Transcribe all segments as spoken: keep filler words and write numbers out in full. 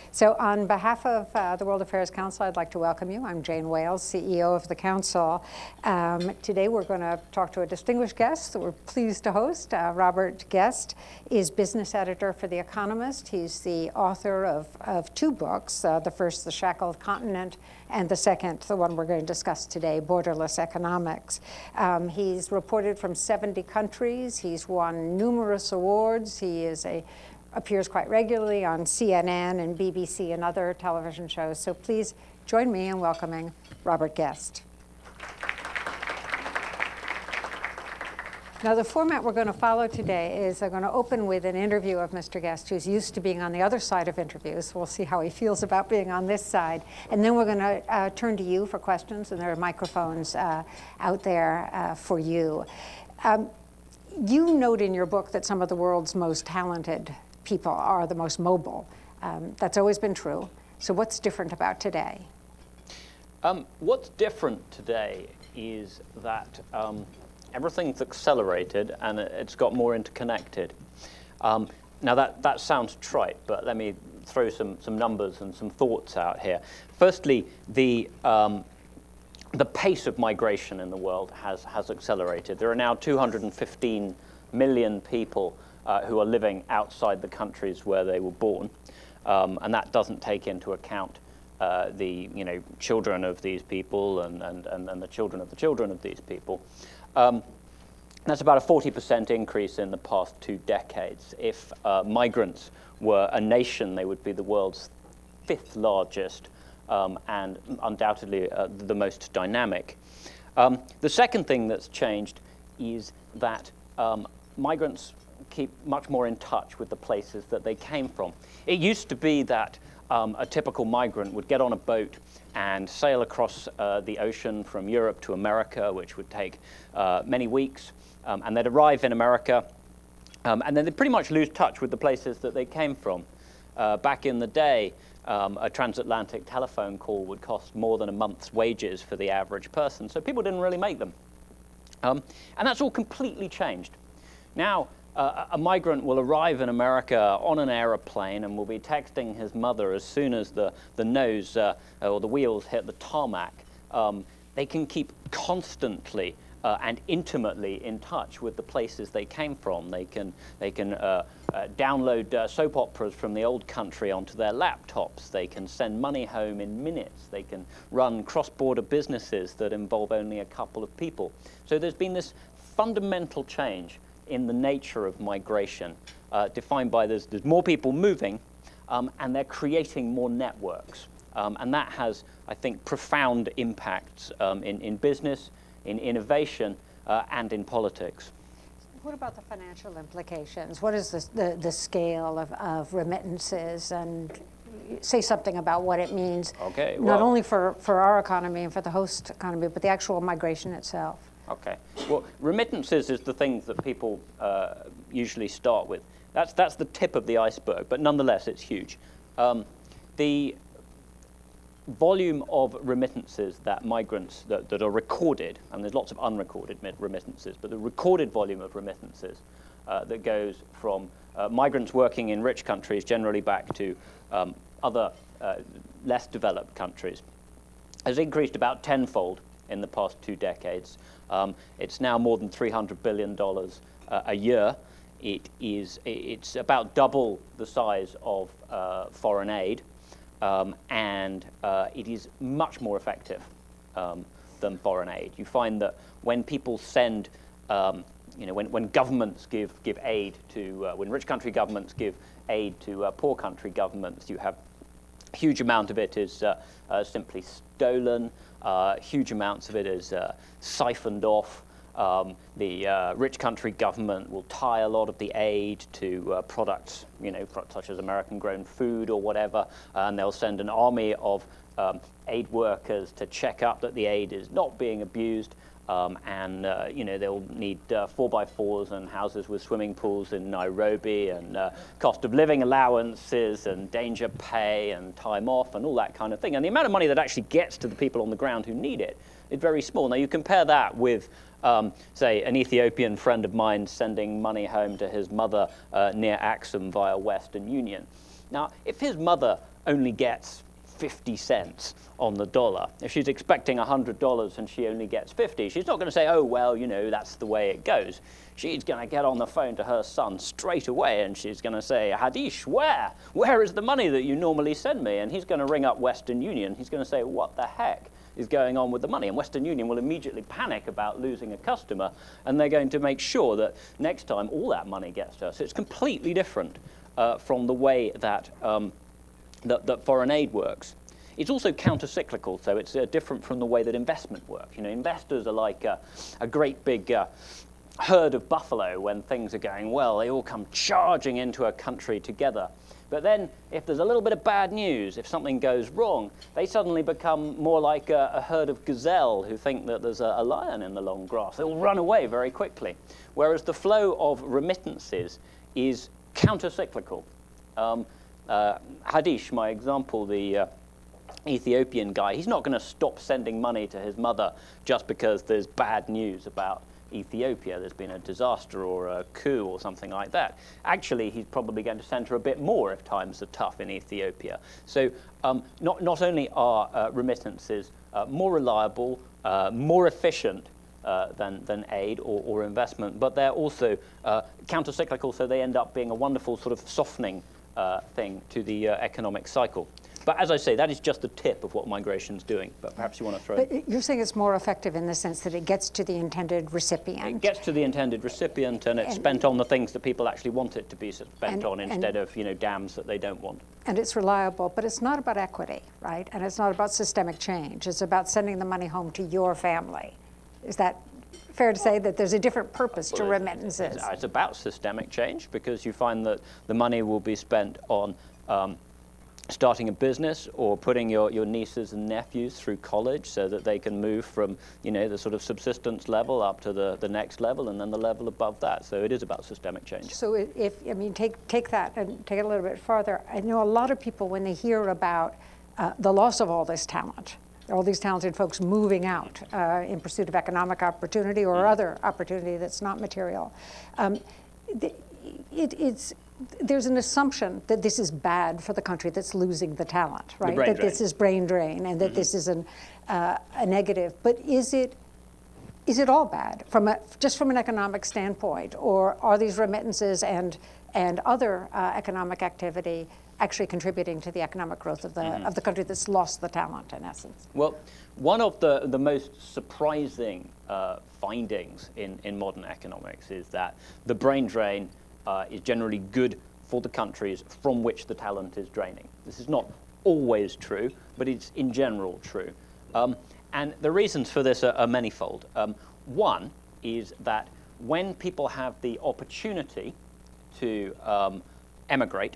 So on behalf of uh, the World Affairs Council, I'd like to welcome you. I'm Jane Wales, C E O of the Council. Um, today we're going to talk to a distinguished guest that we're pleased to host. Uh, Robert Guest is business editor for The Economist. He's the author of, of two books, uh, the first, The Shackled Continent, and the second, the one we're going to discuss today, Borderless Economics. Um, he's reported from seventy countries. He's won numerous awards. He is a appears quite regularly on C N N and B B C and other television shows. So please join me in welcoming Robert Guest. Now, the format we're going to follow today is I'm going to open with an interview of Mister Guest, who's used to being on the other side of interviews. We'll see how he feels about being on this side. And then we're going to uh, turn to you for questions, and there are microphones uh, out there uh, for you. Um, you note in your book that some of the world's most talented people are the most mobile. Um, that's always been true. So what's different about today? Um, what's different today is that um, everything's accelerated and it's got more interconnected. Um, now that, that sounds trite, but let me throw some, some numbers and some thoughts out here. Firstly, the, um, the pace of migration in the world has, has accelerated. There are now two hundred fifteen million people Uh, who are living outside the countries where they were born, um, and that doesn't take into account uh, the you know children of these people and, and, and, and the children of the children of these people. Um, that's about a forty percent increase in the past two decades. If uh, migrants were a nation, they would be the world's fifth largest um, and undoubtedly uh, the most dynamic. Um, the second thing that's changed is that um, migrants keep much more in touch with the places that they came from. It used to be that um, a typical migrant would get on a boat and sail across uh, the ocean from Europe to America, which would take uh, many weeks, um, and they'd arrive in America, um, and then they'd pretty much lose touch with the places that they came from. Uh, back in the day, um, a transatlantic telephone call would cost more than a month's wages for the average person, so people didn't really make them. Um, and that's all completely changed. Now, Uh, a migrant will arrive in America on an aeroplane and will be texting his mother as soon as the, the nose uh, or the wheels hit the tarmac. Um, they can keep constantly uh, and intimately in touch with the places they came from. They can, they can uh, uh, download uh, soap operas from the old country onto their laptops. They can send money home in minutes. They can run cross-border businesses that involve only a couple of people. So there's been this fundamental change in the nature of migration, uh, defined by there's, there's more people moving, um, and they're creating more networks. Um, and that has, I think, profound impacts um, in, in business, in innovation, uh, and in politics. What about the financial implications? What is the, the, the scale of, of remittances? And say something about what it means, okay, not well, only for, for our economy and for the host economy, but the actual migration itself. Okay. Well, remittances is the thing that people uh, usually start with. That's that's the tip of the iceberg, but nonetheless, it's huge. Um, the volume of remittances that migrants that, that are recorded, and there's lots of unrecorded remittances, but the recorded volume of remittances uh, that goes from uh, migrants working in rich countries, generally back to um, other uh, less developed countries, has increased about tenfold in the past two decades. Um, it's now more than three hundred billion dollars uh, a year. It is, it's about double the size of uh, foreign aid, um, and uh, it is much more effective um, than foreign aid. You find that when people send, um, you know, when, when governments give, give aid to, uh, when rich country governments give aid to uh, poor country governments, you have a huge amount of it is uh, uh, simply stolen. Uh, huge amounts of it is uh, siphoned off. Um, the uh, rich country government will tie a lot of the aid to uh, products, you know, such as American-grown food or whatever, and they'll send an army of um, aid workers to check up that the aid is not being abused. Um, and, uh, you know, they'll need uh, four by fours and houses with swimming pools in Nairobi and uh, cost of living allowances and danger pay and time off and all that kind of thing. And the amount of money that actually gets to the people on the ground who need it is very small. Now, you compare that with, um, say, an Ethiopian friend of mine sending money home to his mother uh, near Axum via Western Union. Now, if his mother only gets fifty cents on the dollar. If she's expecting one hundred dollars and she only gets fifty, she's not going to say, oh, well, you know, that's the way it goes. She's going to get on the phone to her son straight away and she's going to say, Hadish, where? Where is the money that you normally send me? And he's going to ring up Western Union. He's going to say, what the heck is going on with the money? And Western Union will immediately panic about losing a customer, and they're going to make sure that next time all that money gets to her. So it's completely different uh, from the way that, um, that, that foreign aid works. It's also counter-cyclical, so it's uh, different from the way that investment works. You know, investors are like a, a great big uh, herd of buffalo. When things are going well, they all come charging into a country together. But then, if there's a little bit of bad news, if something goes wrong, they suddenly become more like a, a herd of gazelle who think that there's a, a lion in the long grass. They will run away very quickly. Whereas the flow of remittances is counter-cyclical. Um, uh, Hadish, my example, the uh, Ethiopian guy, he's not going to stop sending money to his mother just because there's bad news about Ethiopia. There's been a disaster or a coup or something like that. Actually, he's probably going to send her a bit more if times are tough in Ethiopia. So um, not, not only are uh, remittances uh, more reliable, uh, more efficient uh, than, than aid or, or investment, but they're also uh, counter-cyclical, so they end up being a wonderful sort of softening uh, thing to the uh, economic cycle. But as I say, that is just the tip of what migration's doing. But perhaps you want to throw But in. you're saying it's more effective in the sense that it gets to the intended recipient. It gets to the intended recipient, and it's and, spent on the things that people actually want it to be spent and, on, instead and, of, you know, dams that they don't want. And it's reliable, but it's not about equity, right? And it's not about systemic change. It's about sending the money home to your family. Is that fair to say that there's a different purpose to Well, remittances? It's, it's about systemic change, because you find that the money will be spent on um, starting a business or putting your, your nieces and nephews through college so that they can move from, you know, the sort of subsistence level up to the, the next level and then the level above that. So it is about systemic change. So if, I mean, take, take that and take it a little bit farther. I know a lot of people, when they hear about uh, the loss of all this talent, all these talented folks moving out uh, in pursuit of economic opportunity or other opportunity that's not material, um, it, it's, there's an assumption that this is bad for the country that's losing the talent, right? The brain that drain. this is brain drain and that mm-hmm. this is an, uh, a negative. But is it, is it all bad from a, just from an economic standpoint, or are these remittances and, and other uh, economic activity actually contributing to the economic growth of the, mm-hmm. of the country that's lost the talent, in essence? Well, one of the, the most surprising uh, findings in, in modern economics is that the brain drain Uh, is generally good for the countries from which the talent is draining. This is not always true, but it's in general true. Um, and the reasons for this are, are manifold. Um, one is that when people have the opportunity to um, emigrate,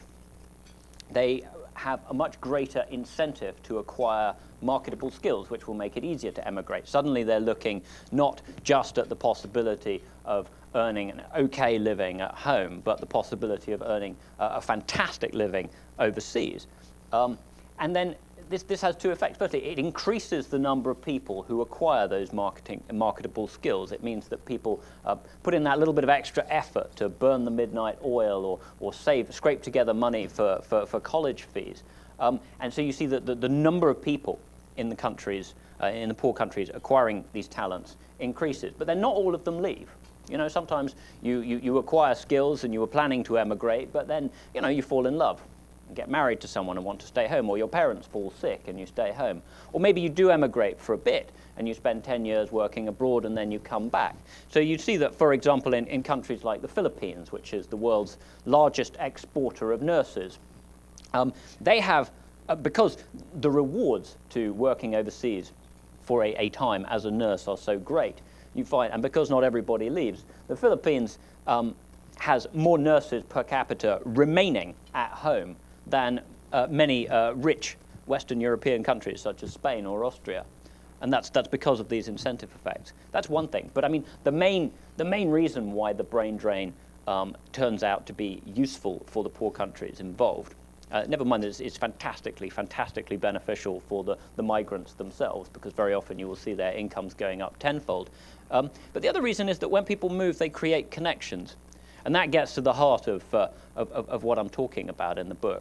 they have a much greater incentive to acquire marketable skills, which will make it easier to emigrate. Suddenly they're looking not just at the possibility of earning an okay living at home, but the possibility of earning uh, a fantastic living overseas. Um, and then this, this has two effects. Firstly, it increases the number of people who acquire those marketing, marketable skills. It means that people uh, put in that little bit of extra effort to burn the midnight oil or, or save, scrape together money for, for, for college fees. Um, and so you see that the, the number of people in the countries, uh, in the poor countries, acquiring these talents increases. But then not all of them leave. You know, sometimes you, you, you acquire skills and you were planning to emigrate, but then, you know, you fall in love and get married to someone and want to stay home, or your parents fall sick and you stay home. Or maybe you do emigrate for a bit and you spend ten years working abroad and then you come back. So you see that, for example, in, in countries like the Philippines, which is the world's largest exporter of nurses, um, they have, uh, because the rewards to working overseas for a, a time as a nurse are so great, you find, and because not everybody leaves, the Philippines um, has more nurses per capita remaining at home than uh, many uh, rich Western European countries such as Spain or Austria. And that's, that's because of these incentive effects. That's one thing. But I mean, the main, the main reason why the brain drain um, turns out to be useful for the poor countries involved, Uh, never mind that it's, it's fantastically, fantastically beneficial for the, the migrants themselves, because very often you will see their incomes going up tenfold. Um, but the other reason is that when people move, they create connections. And that gets to the heart of, uh, of, of, of what I'm talking about in the book.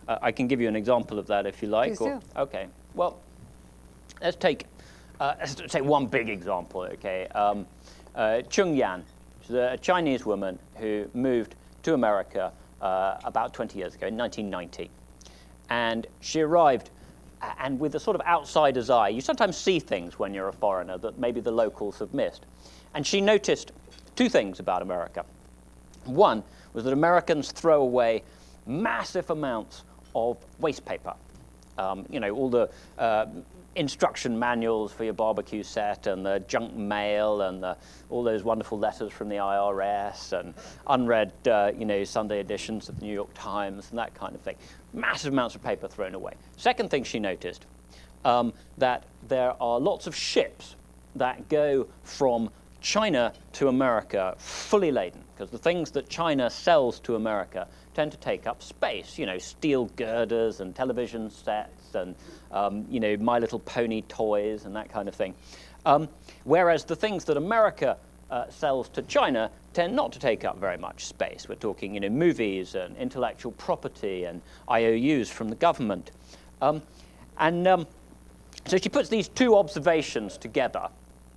uh, I can give you an example of that if you like. Please do. Okay. Well, let's take uh, let's take one big example. Okay. Um, uh, Chung Yan, she's a Chinese woman who moved to America uh, about twenty years ago in nineteen ninety, and she arrived. And with a sort of outsider's eye, you sometimes see things when you're a foreigner that maybe the locals have missed. And she noticed two things about America. One was that Americans throw away massive amounts of waste paper. Um, you know, all the uh, instruction manuals for your barbecue set and the junk mail and the, all those wonderful letters from the I R S and unread, uh, you know, Sunday editions of the New York Times and that kind of thing. Massive amounts of paper thrown away. Second thing she noticed, um, that there are lots of ships that go from China to America fully laden, because the things that China sells to America tend to take up space, you know, steel girders and television sets and, um, you know, My Little Pony toys and that kind of thing. Um, whereas the things that America uh, sells to China tend not to take up very much space. We're talking, you know, movies and intellectual property and I O Us from the government. Um, and um, so she puts these two observations together,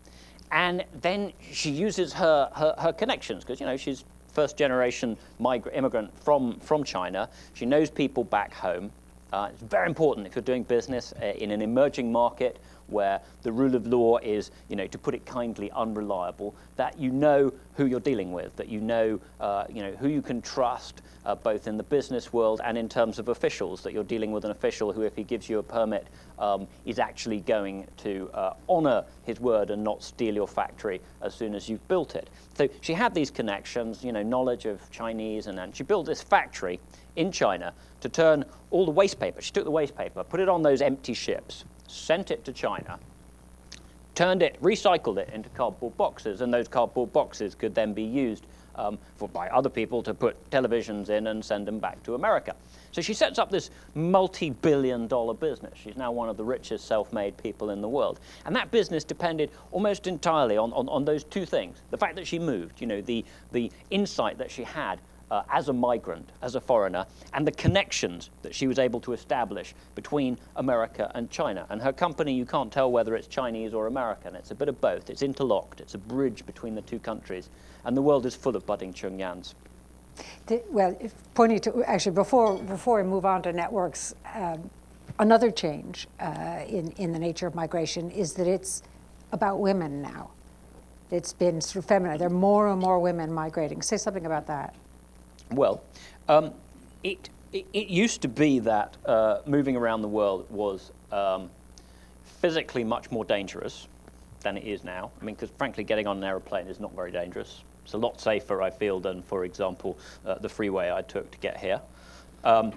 and then she uses her, her, her connections, because, you know, she's first generation migrant immigrant from, from China. She knows people back home. Uh, it's very important if you're doing business uh, in an emerging market where the rule of law is, you know, to put it kindly, unreliable, that you know who you're dealing with, that you know, uh, you know, who you can trust, uh, both in the business world and in terms of officials, that you're dealing with an official who, if he gives you a permit, um, is actually going to uh, honor his word and not steal your factory as soon as you've built it. So she had these connections, you know, knowledge of Chinese, and then she built this factory in China to turn all the waste paper. She took the waste paper, put it on those empty ships, sent it to China, turned it, recycled it into cardboard boxes, and those cardboard boxes could then be used um, for, by other people to put televisions in and send them back to America. So she sets up this multi-billion dollar business. She's now one of the richest self-made people in the world. And that business depended almost entirely on, on, on those two things. The fact that she moved, you know, the, the insight that she had Uh, as a migrant, as a foreigner, and the connections that she was able to establish between America and China. And her company, you can't tell whether it's Chinese or American. It's a bit of both. It's interlocked. It's a bridge between the two countries. And the world is full of budding Chung Yans. The, well, if pointing to, actually, before, before I move on to networks, um, another change uh, in, in the nature of migration is that it's about women now. It's been sort of feminine. There are more and more women migrating. Say something about that. Well, um, it, it, it used to be that uh, moving around the world was um, physically much more dangerous than it is now. I mean, because frankly, getting on an aeroplane is not very dangerous. It's a lot safer, I feel, than, for example, uh, the freeway I took to get here. Um,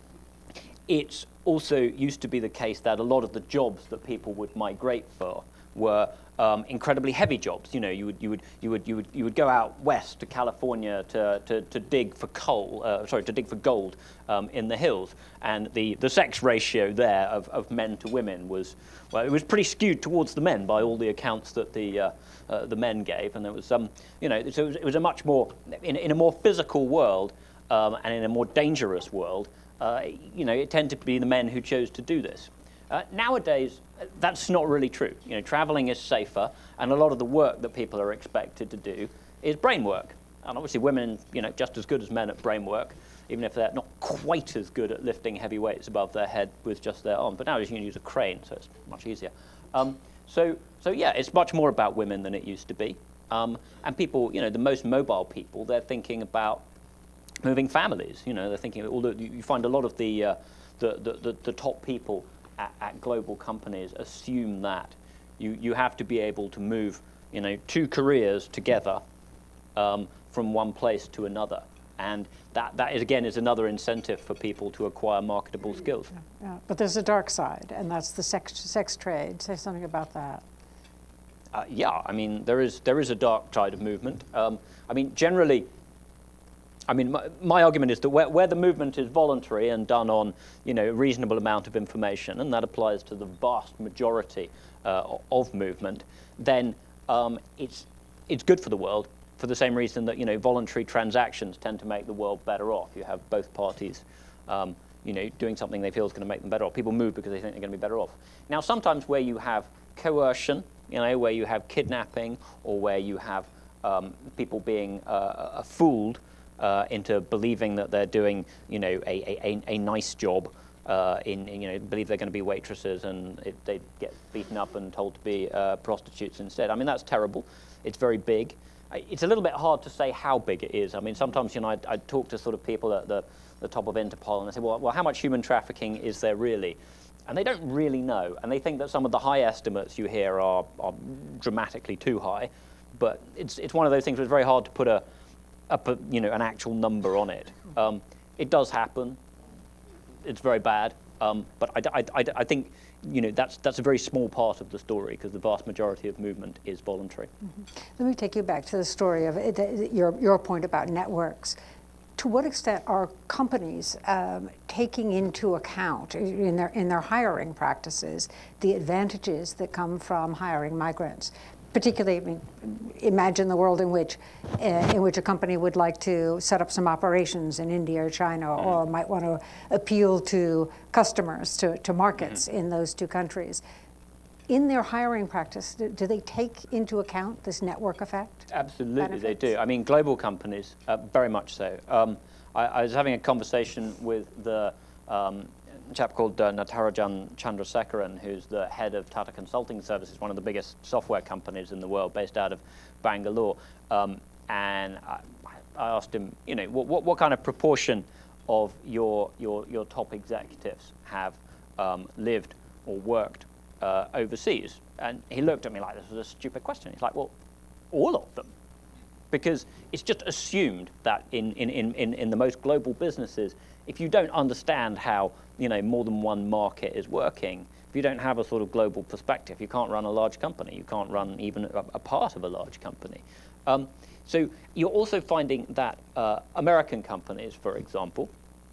it's also used to be the case that a lot of the jobs that people would migrate for were um, incredibly heavy jobs. You know, you would you would you would you would you would go out west to California to to, to dig for coal. Uh, sorry, to dig for gold um, in the hills, and the the sex ratio there of, of men to women was, well, it was pretty skewed towards the men by all the accounts that the uh, uh, the men gave, and there was some, um, you know, so it was, it was a much more in in a more physical world um, and in a more dangerous world. Uh, you know, it tended to be the men who chose to do this. Uh, nowadays, that's not really true. You know, traveling is safer, and a lot of the work that people are expected to do is brain work. And obviously women, you know, just as good as men at brain work, even if they're not quite as good at lifting heavy weights above their head with just their arm. But nowadays you can use a crane, so it's much easier. Um, so, so yeah, it's much more about women than it used to be. Um, and people, you know, the most mobile people, they're thinking about moving families. You know, they're thinking, all the, you find a lot of the, uh, the, the, the, the top people At, at global companies assume that you, you have to be able to move, you know, two careers together um, from one place to another. And that, that is, again, is another incentive for people to acquire marketable skills. Yeah, yeah. But there's a dark side, and that's the sex, sex trade. Say something about that. Uh, yeah, I mean, there is, there is a dark side of movement. Um, I mean, generally, I mean, my, my argument is that where, where the movement is voluntary and done on, you know, a reasonable amount of information, and that applies to the vast majority uh, of movement, then um, it's it's good for the world for the same reason that, you know, voluntary transactions tend to make the world better off. You have both parties, um, you know, doing something they feel is going to make them better off. People move because they think they're going to be better off. Now, sometimes where you have coercion, you know, where you have kidnapping, or where you have um, people being uh, fooled uh, into believing that they're doing, you know, a, a, a nice job, uh, in, in, you know, believe they're going to be waitresses, and it, they get beaten up and told to be uh, prostitutes instead. I mean, that's terrible. It's very big. It's a little bit hard to say how big it is. I mean, sometimes, you know, I, I talk to sort of people at the, the top of Interpol, and I say, well, well, how much human trafficking is there really? And they don't really know. And they think that some of the high estimates you hear are, are dramatically too high. But it's, it's one of those things where it's very hard to put a, a you know, an actual number on it. Um, it does happen. It's very bad. Um, but I, I, I, I think, you know, that's, that's a very small part of the story, because the vast majority of movement is voluntary. Mm-hmm. Let me take you back to the story of it, the, your, your point about networks. To what extent are companies um, taking into account in their, in their hiring practices the advantages that come from hiring migrants? Particularly, I mean, imagine the world in which, uh, in which a company would like to set up some operations in India or China, mm-hmm. or might want to appeal to customers, to, to markets mm-hmm. in those two countries. In their hiring practice, do, do they take into account this network effect? Absolutely, benefits? They do. I mean, global companies, uh, very much so. Um, I, I was having a conversation with the um, a chap called uh, Natarajan Chandrasekaran, who's the head of Tata Consulting Services, one of the biggest software companies in the world, based out of Bangalore. Um, and I, I asked him, you know, what, what, what kind of proportion of your your, your top executives have um, lived or worked uh, overseas? And he looked at me like this was a stupid question. He's like, well, all of them. Because it's just assumed that in, in, in, in the most global businesses, if you don't understand how, you know, more than one market is working, if you don't have a sort of global perspective, you can't run a large company. You can't run even a, a part of a large company. Um, so you're also finding that uh, American companies, for example,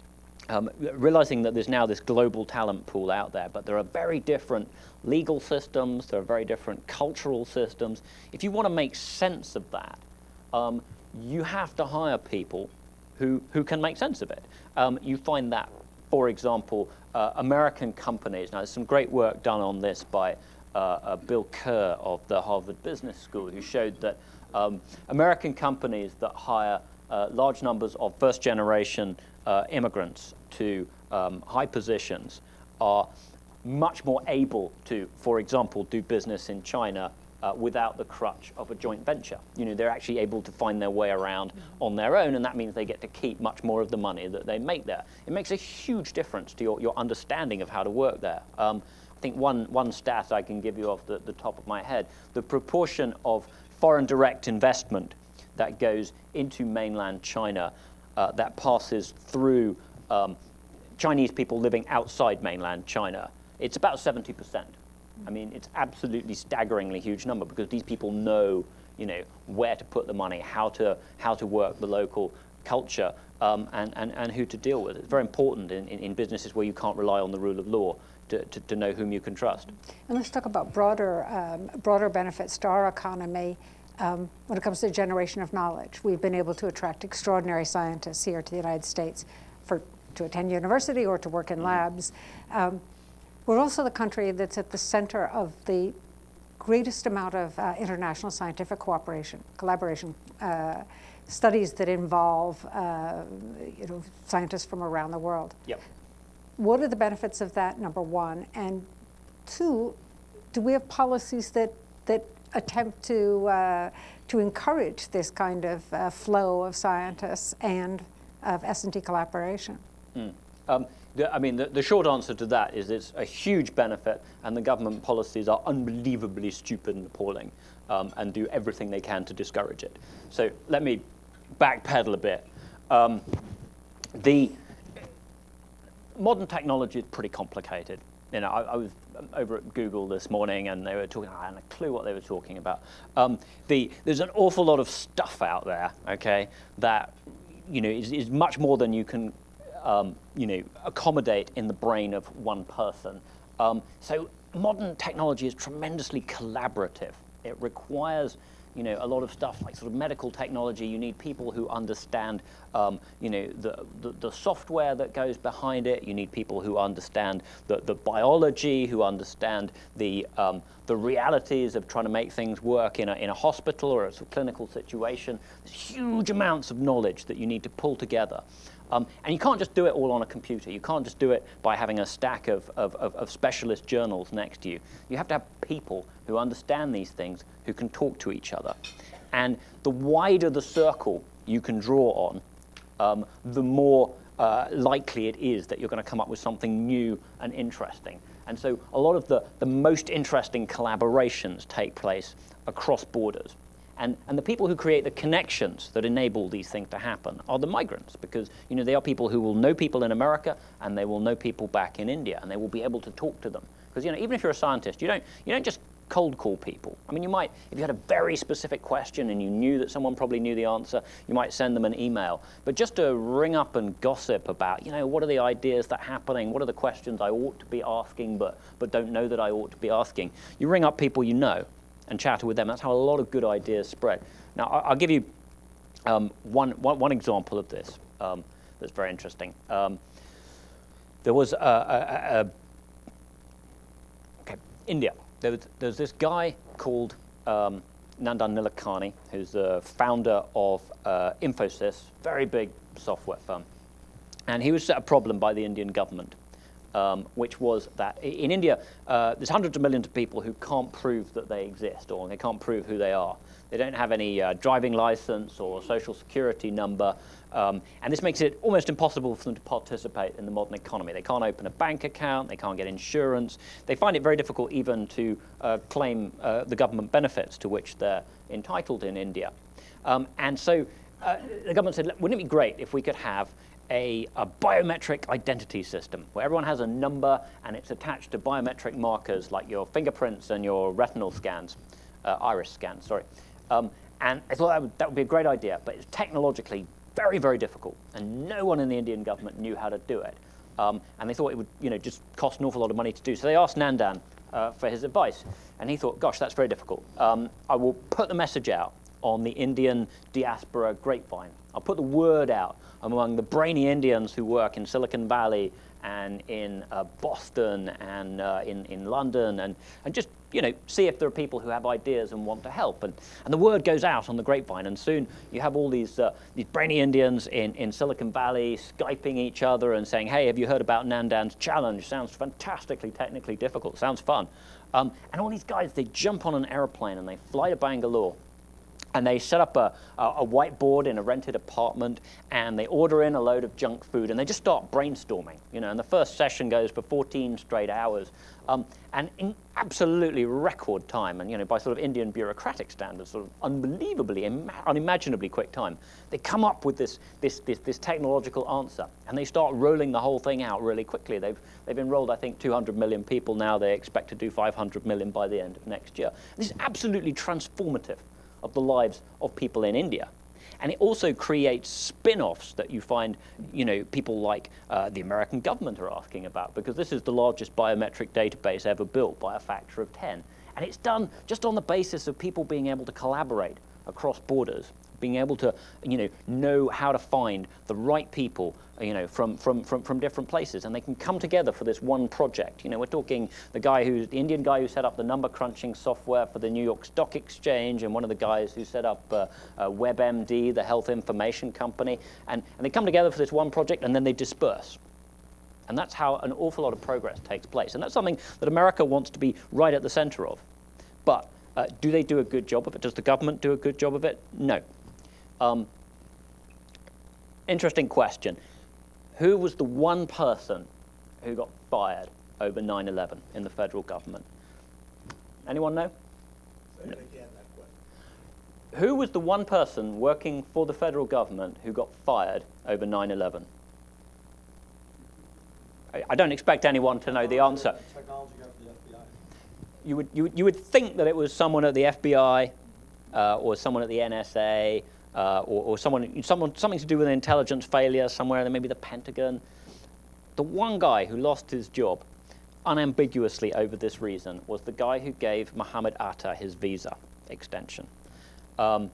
um, realizing that there's now this global talent pool out there, but there are very different legal systems, there are very different cultural systems. If you want to make sense of that, Um, you have to hire people who, who can make sense of it. Um, you find that, for example, uh, American companies, now there's some great work done on this by uh, uh, Bill Kerr of the Harvard Business School, who showed that um, American companies that hire uh, large numbers of first-generation uh, immigrants to um, high positions are much more able to, for example, do business in China Uh, without the crutch of a joint venture. You know, they're actually able to find their way around on their own, and that means they get to keep much more of the money that they make there. It makes a huge difference to your, your understanding of how to work there. Um, I think one, one stat I can give you off the, the top of my head, the proportion of foreign direct investment that goes into mainland China uh, that passes through um, Chinese people living outside mainland China, it's about seventy percent. I mean, it's absolutely staggeringly huge number, because these people know, you know, where to put the money, how to how to work the local culture, um, and, and, and who to deal with. It's very important in, in, in businesses where you can't rely on the rule of law to, to, to know whom you can trust. And let's talk about broader, um, broader benefits to our economy um, when it comes to the generation of knowledge. We've been able to attract extraordinary scientists here to the United States for to attend university or to work in mm-hmm. labs. Um, We're also the country that's at the center of the greatest amount of uh, international scientific cooperation, collaboration, uh, studies that involve uh, you know, scientists from around the world. Yep. What are the benefits of that, number one? And two, do we have policies that, that attempt to, uh, to encourage this kind of uh, flow of scientists and of S and T collaboration? Mm. Um, I mean, the, the short answer to that is it's a huge benefit, and the government policies are unbelievably stupid and appalling, um, and do everything they can to discourage it. So let me backpedal a bit. Um, the modern technology is pretty complicated. You know, I, I was over at Google this morning, and they were talking, I hadn't a clue what they were talking about. Um, the, there's an awful lot of stuff out there, okay, that, you know, is, is much more than you can Um, you know, accommodate in the brain of one person. Um, so modern technology is tremendously collaborative. It requires you know, a lot of stuff like sort of medical technology. You need people who understand, um, you know, the, the, the software that goes behind it. You need people who understand the, the biology, who understand the, um, the realities of trying to make things work in a, in a hospital or a sort of clinical situation. There's huge amounts of knowledge that you need to pull together. Um, and you can't just do it all on a computer. You can't just do it by having a stack of, of, of, of specialist journals next to you. You have to have people who understand these things, who can talk to each other. And the wider the circle you can draw on, um, the more uh, likely it is that you're going to come up with something new and interesting. And so a lot of the, the most interesting collaborations take place across borders. And, and the people who create the connections that enable these things to happen are the migrants, because you know, they are people who will know people in America and they will know people back in India, and they will be able to talk to them. Because you know, even if you're a scientist, you don't, you don't just cold call people. I mean, you might, if you had a very specific question and you knew that someone probably knew the answer, you might send them an email. But just to ring up and gossip about, you know, what are the ideas that are happening, what are the questions I ought to be asking but, but don't know that I ought to be asking, you ring up people you know and chatter with them. That's how a lot of good ideas spread. Now, I'll give you um, one, one, one example of this um, that's very interesting. Um, there was a, a, a, a okay, India. There was, there was this guy called um, Nandan Nilekani, who's the founder of uh, Infosys, very big software firm. And he was set a problem by the Indian government. Um, which was that in India, uh, there's hundreds of millions of people who can't prove that they exist, or they can't prove who they are. They don't have any uh, driving license or social security number, um, and this makes it almost impossible for them to participate in the modern economy. They can't open a bank account, they can't get insurance. They find it very difficult even to uh, claim uh, the government benefits to which they're entitled in India. Um, and so uh, the government said, wouldn't it be great if we could have A, a biometric identity system where everyone has a number and it's attached to biometric markers like your fingerprints and your retinal scans, uh, iris scans, sorry. Um, and I thought that would, that would be a great idea, but it's technologically very, very difficult, and no one in the Indian government knew how to do it. Um, and they thought it would, you know, just cost an awful lot of money to do. So they asked Nandan uh, for his advice, and he thought, gosh, that's very difficult. Um, I will put the message out on the Indian diaspora grapevine. I'll put the word out among the brainy Indians who work in Silicon Valley and in uh, Boston and uh, in, in London, and, and just you know, see if there are people who have ideas and want to help. And, and the word goes out on the grapevine, and soon you have all these, uh, these brainy Indians in, in Silicon Valley Skyping each other and saying, hey, have you heard about Nandan's challenge? Sounds fantastically technically difficult, sounds fun. Um, and all these guys, they jump on an airplane and they fly to Bangalore. And they set up a, a whiteboard in a rented apartment, and they order in a load of junk food, and they just start brainstorming. You know, and the first session goes for fourteen straight hours, um, and in absolutely record time, and you know, by sort of Indian bureaucratic standards, sort of unbelievably, unimaginably quick time, they come up with this this this, this technological answer, and they start rolling the whole thing out really quickly. They've they've enrolled, I think, two hundred million people now. They expect to do five hundred million by the end of next year. This is absolutely transformative of the lives of people in India. And it also creates spin-offs that you find, you know, people like uh, the American government are asking about, because this is the largest biometric database ever built by a factor of ten. And it's done just on the basis of people being able to collaborate across borders, being able to, you know, know how to find the right people, you know, from, from, from, from different places, and they can come together for this one project. You know, we're talking the guy who's, the Indian guy who set up the number crunching software for the New York Stock Exchange, and one of the guys who set up uh, uh, WebMD, the health information company, and, and they come together for this one project, and then they disperse. And that's how an awful lot of progress takes place. And that's something that America wants to be right at the center of. But uh, do they do a good job of it? Does the government do a good job of it? No. Um, interesting question. Who was the one person who got fired over nine eleven in the federal government? Anyone know? Say it again, that question. Who was the one person working for the federal government who got fired over nine eleven? I, I don't expect anyone to know the answer. Technology got the F B I. You would, you, would, you would think that it was someone at the F B I uh, or someone at the N S A, Uh, or, or someone, someone, something to do with an intelligence failure somewhere, maybe the Pentagon. The one guy who lost his job unambiguously over this reason was the guy who gave Mohammed Atta his visa extension. Um,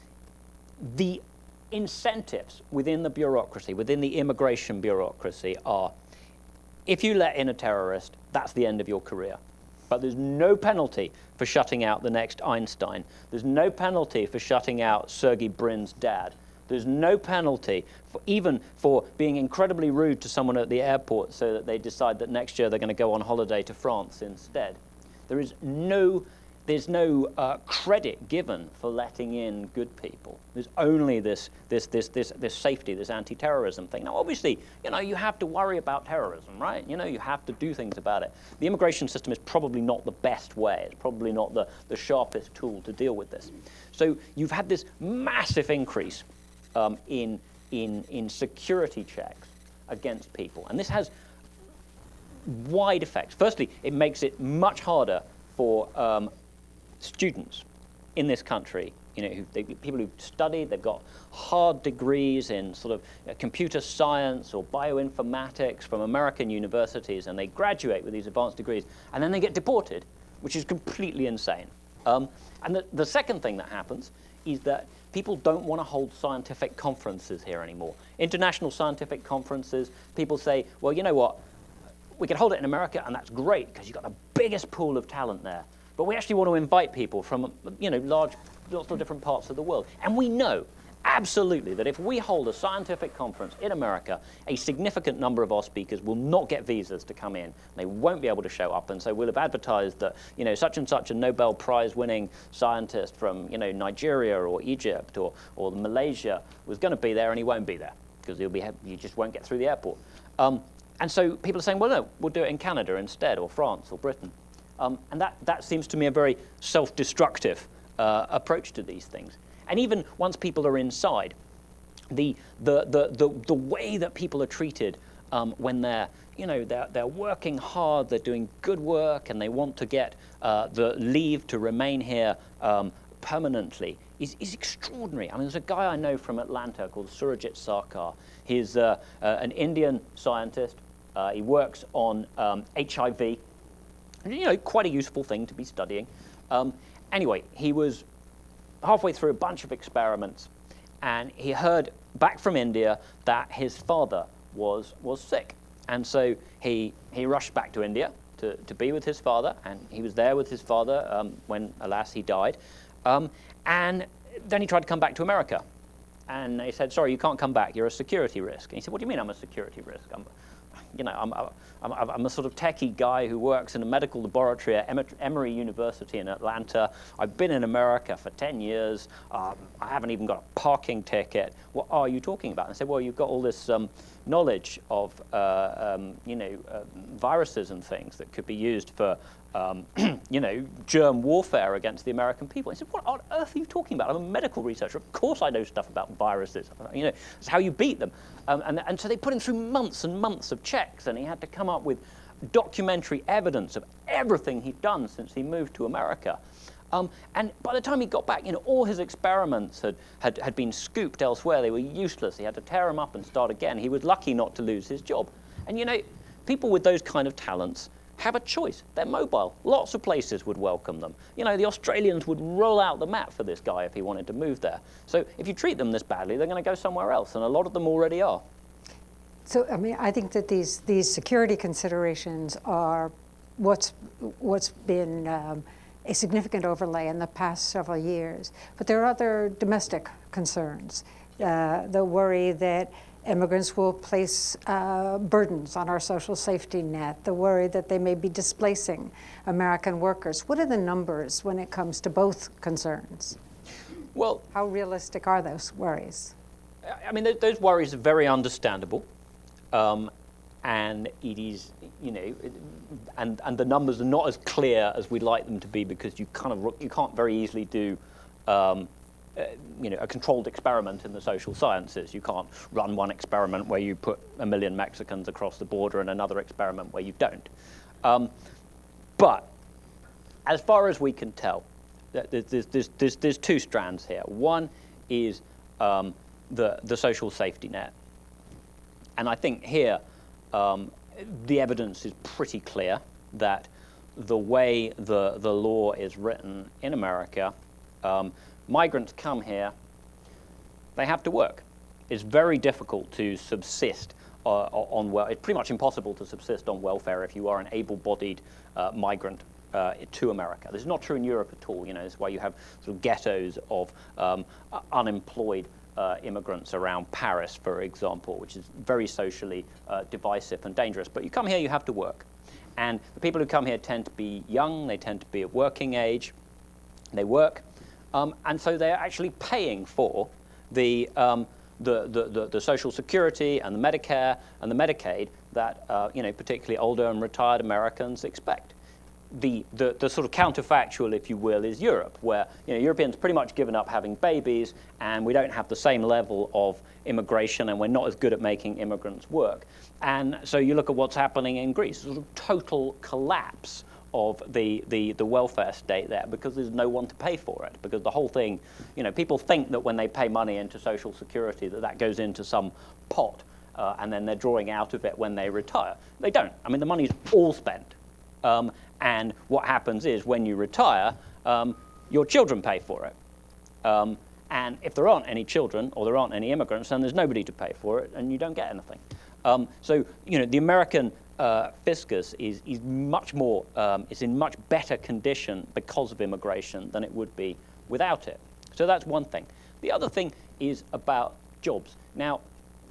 the incentives within the bureaucracy, within the immigration bureaucracy are, if you let in a terrorist, that's the end of your career. But there's no penalty for shutting out the next Einstein. There's no penalty for shutting out Sergey Brin's dad. There's no penalty for, even for being incredibly rude to someone at the airport so that they decide that next year they're going to go on holiday to France instead. There is no, there's no uh, credit given for letting in good people. There's only this, this, this, this, this safety, this anti-terrorism thing. Now, obviously, you know, you have to worry about terrorism, right? You know, you have to do things about it. The immigration system is probably not the best way. It's probably not the, the sharpest tool to deal with this. So you've had this massive increase um, in, in, in security checks against people. And this has wide effects. Firstly, it makes it much harder for um, students in this country, you know, who, they, people who've studied, they've got hard degrees in sort of uh, computer science or bioinformatics from American universities, and they graduate with these advanced degrees, and then they get deported, which is completely insane. Um, and the, the second thing that happens is that people don't want to hold scientific conferences here anymore. International scientific conferences, people say, well, you know what, we can hold it in America, and that's great, because you've got the biggest pool of talent there. But we actually want to invite people from, you know, large, lots of different parts of the world. And we know absolutely that if we hold a scientific conference in America, a significant number of our speakers will not get visas to come in. They won't be able to show up. And so we'll have advertised that, you know, such and such a Nobel Prize winning scientist from, you know, Nigeria or Egypt or, or Malaysia was going to be there, and he won't be there because he'll be, he just won't get through the airport. Um, and so people are saying, well, no, we'll do it in Canada instead, or France or Britain. Um, and that, that seems to me a very self-destructive uh, approach to these things. And even once people are inside, the, the, the, the, the way that people are treated um, when they're, you know, they're, they're working hard, they're doing good work, and they want to get uh, the leave to remain here um, permanently is, is extraordinary. I mean, there's a guy I know from Atlanta called Surajit Sarkar. He's uh, uh, an Indian scientist. Uh, he works on um, H I V. You know, quite a useful thing to be studying. Um, anyway, he was halfway through a bunch of experiments, and he heard back from India that his father was was sick. And so he he rushed back to India to, to be with his father, and he was there with his father um, when, alas, he died. Um, and then he tried to come back to America. And they said, sorry, you can't come back. You're a security risk. And he said, what do you mean I'm a security risk? I'm, you know, I'm, I'm, I'm a sort of techie guy who works in a medical laboratory at Emory University in Atlanta. I've been in America for ten years. Um, I haven't even got a parking ticket. What are you talking about? And I said, well, you've got all this um, knowledge of, uh, um, you know, uh, viruses and things that could be used for, um, you know, germ warfare against the American people. I said, what on earth are you talking about? I'm a medical researcher. Of course I know stuff about viruses. You know, it's how you beat them. Um, and, and so they put him through months and months of checks, and he had to come up with documentary evidence of everything he'd done since he moved to America. Um, and by the time he got back, you know, all his experiments had, had, had been scooped elsewhere. They were useless. He had to tear them up and start again. He was lucky not to lose his job. And, you know, people with those kind of talents have a choice. They're mobile. Lots of places would welcome them. You know, the Australians would roll out the map for this guy if he wanted to move there. So if you treat them this badly, they're going to go somewhere else, and a lot of them already are. So, I mean, I think that these these security considerations are what's what's been um, a significant overlay in the past several years. But there are other domestic concerns. Uh, the worry that immigrants will place uh, burdens on our social safety net, the worry that they may be displacing American workers. What are the numbers when it comes to both concerns? Well, how realistic are those worries? I mean, th those worries are very understandable. Um, and it is, you know, it, and, and the numbers are not as clear as we'd like them to be, because you kind of, you can't very easily do um, Uh, you know, a controlled experiment in the social sciences. You can't run one experiment where you put a million Mexicans across the border and another experiment where you don't. Um, but as far as we can tell, there's, there's, there's, there's two strands here. One is um, the, the social safety net. And I think here um, the evidence is pretty clear that the way the, the law is written in America um, migrants come here, they have to work. It's very difficult to subsist uh, on well. It's pretty much impossible to subsist on welfare if you are an able-bodied uh, migrant uh, to America. This is not true in Europe at all. You know, this is why you have sort of ghettos of um, unemployed uh, immigrants around Paris, for example, which is very socially uh, divisive and dangerous. But you come here, you have to work. And the people who come here tend to be young, they tend to be at working age, they work, um, and so they're actually paying for the, um, the, the, the, the Social Security and the Medicare and the Medicaid that uh, you know, particularly older and retired Americans expect. The, the, the sort of counterfactual, if you will, is Europe, where you know, Europeans pretty much given up having babies, and we don't have the same level of immigration, and we're not as good at making immigrants work. And so you look at what's happening in Greece, sort of total collapse of the, the, the welfare state there because there's no one to pay for it. Because the whole thing, you know, people think that when they pay money into Social Security that that goes into some pot uh, and then they're drawing out of it when they retire. They don't. I mean, the money's all spent. Um, and what happens is when you retire, um, your children pay for it. Um, and if there aren't any children or there aren't any immigrants, then there's nobody to pay for it and you don't get anything. Um, so, you know, the American uh, fiscus is, is much more, um, is in much better condition because of immigration than it would be without it. So that's one thing. The other thing is about jobs. Now,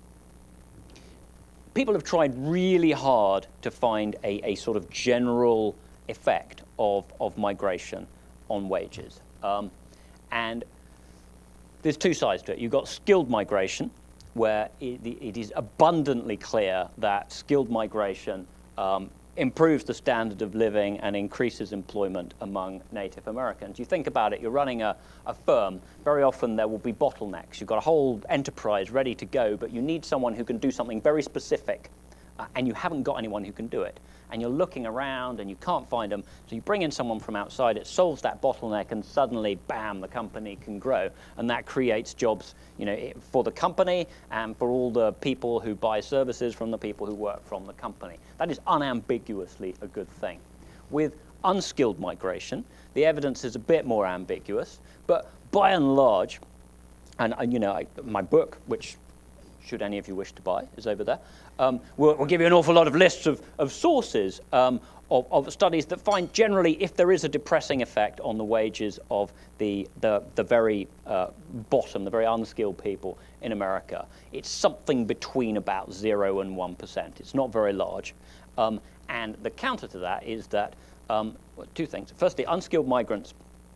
people have tried really hard to find a, a sort of general effect of, of migration on wages. Um, and there's two sides to it. You've got skilled migration, where it, it is abundantly clear that skilled migration um, improves the standard of living and increases employment among Native Americans. You think about it, you're running a, a firm, very often there will be bottlenecks. You've got a whole enterprise ready to go, but you need someone who can do something very specific, uh, and you haven't got anyone who can do it. And you're looking around and you can't find them, so you bring in someone from outside, it solves that bottleneck, and suddenly, bam, the company can grow. And that creates jobs, you know, for the company and for all the people who buy services from the people who work from the company. That is unambiguously a good thing. With unskilled migration, the evidence is a bit more ambiguous, but by and large, and, and you know, I, my book, which should any of you wish to buy, is over there. Um, we'll, we'll give you an awful lot of lists of, of sources um, of, of studies that find generally if there is a depressing effect on the wages of the, the, the very uh, bottom, the very unskilled people in America, it's something between about zero and one percent. It's not very large. Um, and the counter to that is that, um, well, two things. Firstly, unskilled migrants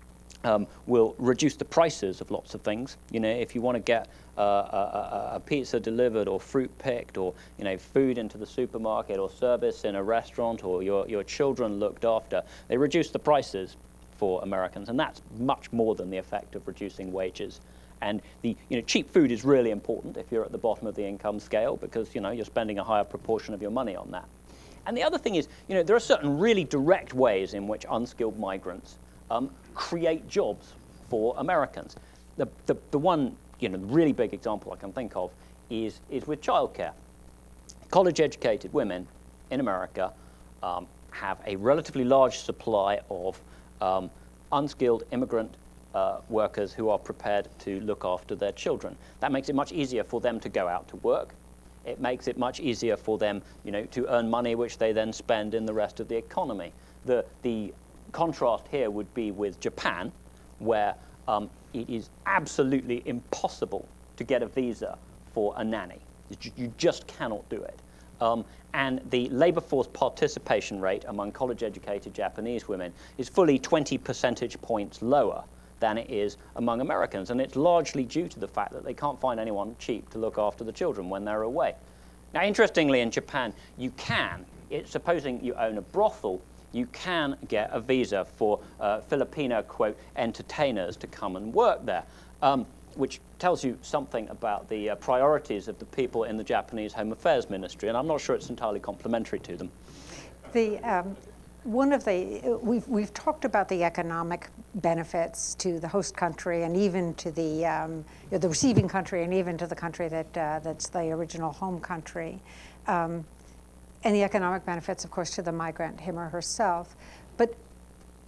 Um, will reduce the prices of lots of things. You know, if you want to get uh, a, a pizza delivered or fruit picked or, you know, food into the supermarket or service in a restaurant or your, your children looked after, they reduce the prices for Americans, and that's much more than the effect of reducing wages. And the, you know, cheap food is really important if you're at the bottom of the income scale because, you know, you're spending a higher proportion of your money on that. And the other thing is, you know, there are certain really direct ways in which unskilled migrants Um, create jobs for Americans. The, the, the one, you know, really big example I can think of is, is with childcare. College-educated women in America um, have a relatively large supply of um, unskilled immigrant uh, workers who are prepared to look after their children. That makes it much easier for them to go out to work. It makes it much easier for them, you know, to earn money which they then spend in the rest of the economy. The, the contrast here would be with Japan, where um, it is absolutely impossible to get a visa for a nanny. You just cannot do it. Um, and the labor force participation rate among college-educated Japanese women is fully twenty percentage points lower than it is among Americans. And it's largely due to the fact that they can't find anyone cheap to look after the children when they're away. Now, interestingly, in Japan, you can, it, supposing you own a brothel, you can get a visa for uh, Filipino, quote, entertainers to come and work there, um, which tells you something about the uh, priorities of the people in the Japanese Home Affairs Ministry, and I'm not sure it's entirely complimentary to them. The, um, one of the, we've, we've talked about the economic benefits to the host country and even to the, um, you know, the receiving country and even to the country that, uh, that's the original home country. Um, And the economic benefits, of course, to the migrant, him or herself. But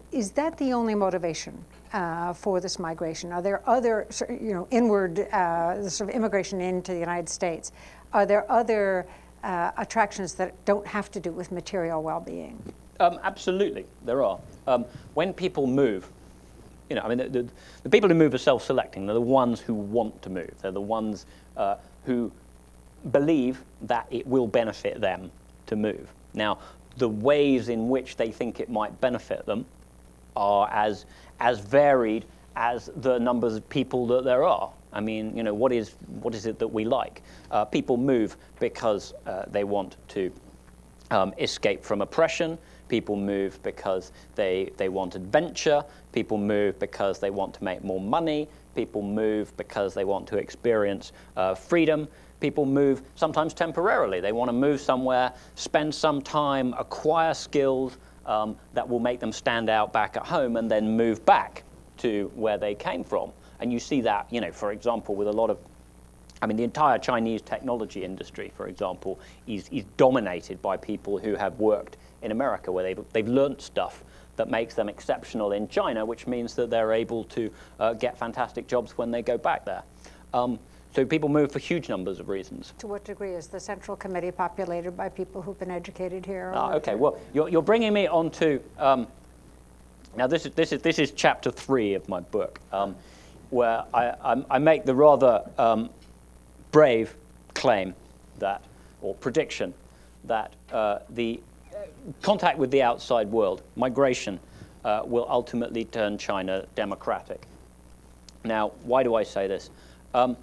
is that the only motivation uh, for this migration? Are there other, you know, inward uh, sort of immigration into the United States? Are there other uh, attractions that don't have to do with material well-being? Um, absolutely, there are. Um, when people move, you know, I mean, the, the, the people who move are self-selecting. They're the ones who want to move. They're the ones uh, who believe that it will benefit them to move. Now, the ways in which they think it might benefit them are as as varied as the numbers of people that there are. I mean, you know, what is what is it that we like? Uh, people move because uh, they want to um, escape from oppression. People move because they they want adventure. People move because they want to make more money. People move because they want to experience uh, freedom. People move sometimes temporarily. They want to move somewhere, spend some time, acquire skills um, that will make them stand out back at home, and then move back to where they came from. And you see that, you know, for example, with a lot of, I mean, the entire Chinese technology industry, for example, is, is dominated by people who have worked in America, where they've, they've learned stuff that makes them exceptional in China, which means that they're able to uh, get fantastic jobs when they go back there. Um, So people move for huge numbers of reasons. To what degree is the Central Committee populated by people who've been educated here? Ah, okay, well, you're, you're bringing me on to, um, now this is, this, is, this is chapter three of my book, um, where I, I, I make the rather um, brave claim that, or prediction, that uh, the contact with the outside world, migration, uh, will ultimately turn China democratic. Now, why do I say this? Um,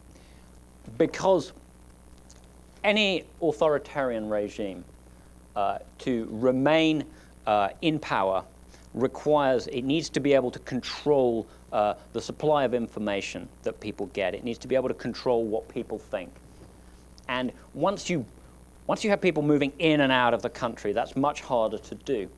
Because any authoritarian regime uh, to remain uh, in power requires, it needs to be able to control uh, the supply of information that people get. It needs to be able to control what people think. And once you, once you have people moving in and out of the country, that's much harder to do.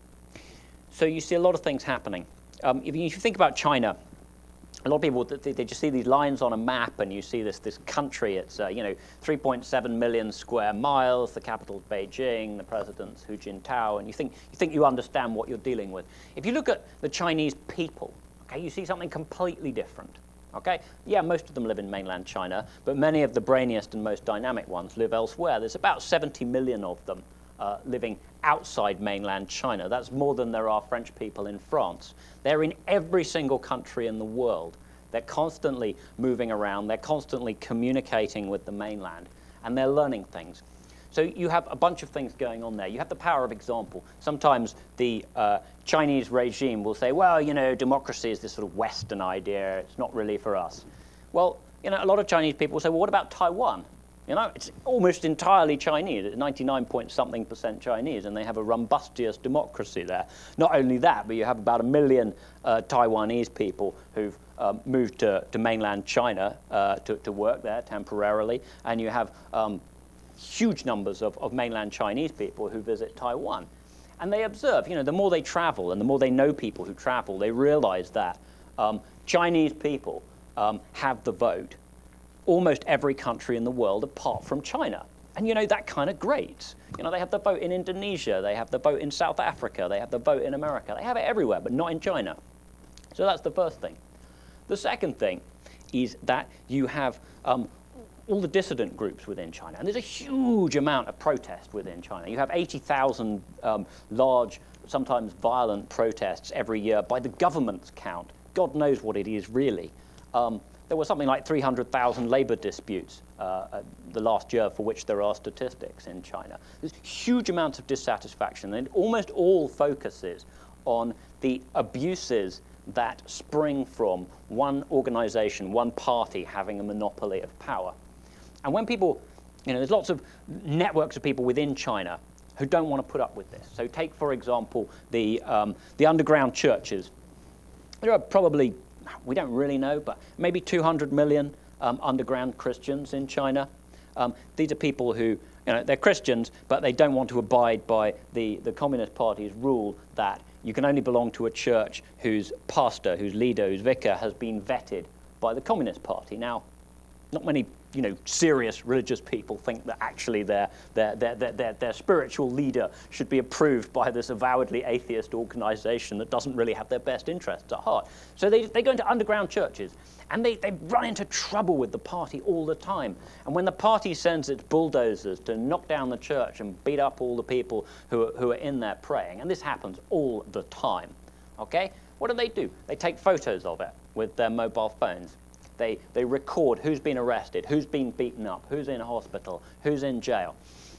So you see a lot of things happening. Um, if you think about China, a lot of people, they, they just see these lines on a map, and you see this this country. It's uh, you know three point seven million square miles. The capital's Beijing. The president's Hu Jintao, and you think you think you understand what you're dealing with. If you look at the Chinese people, okay, you see something completely different. Okay, yeah, most of them live in mainland China, but many of the brainiest and most dynamic ones live elsewhere. There's about seventy million of them uh, living outside mainland China. That's more than there are French people in France. They're in every single country in the world. They're constantly moving around. They're constantly communicating with the mainland, and they're learning things. So you have a bunch of things going on there. You have the power of example. Sometimes the uh, Chinese regime will say, well, you know, democracy is this sort of Western idea. It's not really for us. Well, you know, a lot of Chinese people will say, well, what about Taiwan? You know, it's almost entirely Chinese. It's ninety-nine point something percent Chinese, and they have a rumbustious democracy there. Not only that, but you have about a million uh, Taiwanese people who've um, moved to, to mainland China uh, to, to work there temporarily, and you have um, huge numbers of, of mainland Chinese people who visit Taiwan. And they observe, you know, the more they travel and the more they know people who travel, they realize that um, Chinese people um, have the vote almost every country in the world apart from China. And, you know, that kind of grates. You know, they have the vote in Indonesia, they have the vote in South Africa, they have the vote in America. They have it everywhere, but not in China. So that's the first thing. The second thing is that you have um, all the dissident groups within China. And there's a huge amount of protest within China. You have eighty thousand um, large, sometimes violent protests every year by the government's count. God knows what it is really. Um, There were something like three hundred thousand labor disputes uh, the last year for which there are statistics in China. There's huge amounts of dissatisfaction, and it almost all focuses on the abuses that spring from one organization, one party having a monopoly of power. And when people, you know, there's lots of networks of people within China who don't want to put up with this. So take, for example, the, um, the underground churches. There are probably, we don't really know, but maybe two hundred million um, underground Christians in China. Um, these are people who, you know, they're Christians, but they don't want to abide by the, the Communist Party's rule that you can only belong to a church whose pastor, whose leader, whose vicar has been vetted by the Communist Party. Now, Not many, you know, serious religious people think that actually their, their, their, their, their, their spiritual leader should be approved by this avowedly atheist organization that doesn't really have their best interests at heart. So they, they go into underground churches, and they, they run into trouble with the party all the time. And when the party sends its bulldozers to knock down the church and beat up all the people who are, who are in there praying, and this happens all the time, okay? What do they do? They take photos of it with their mobile phones. They, they record who's been arrested, who's been beaten up, who's in hospital, who's in jail.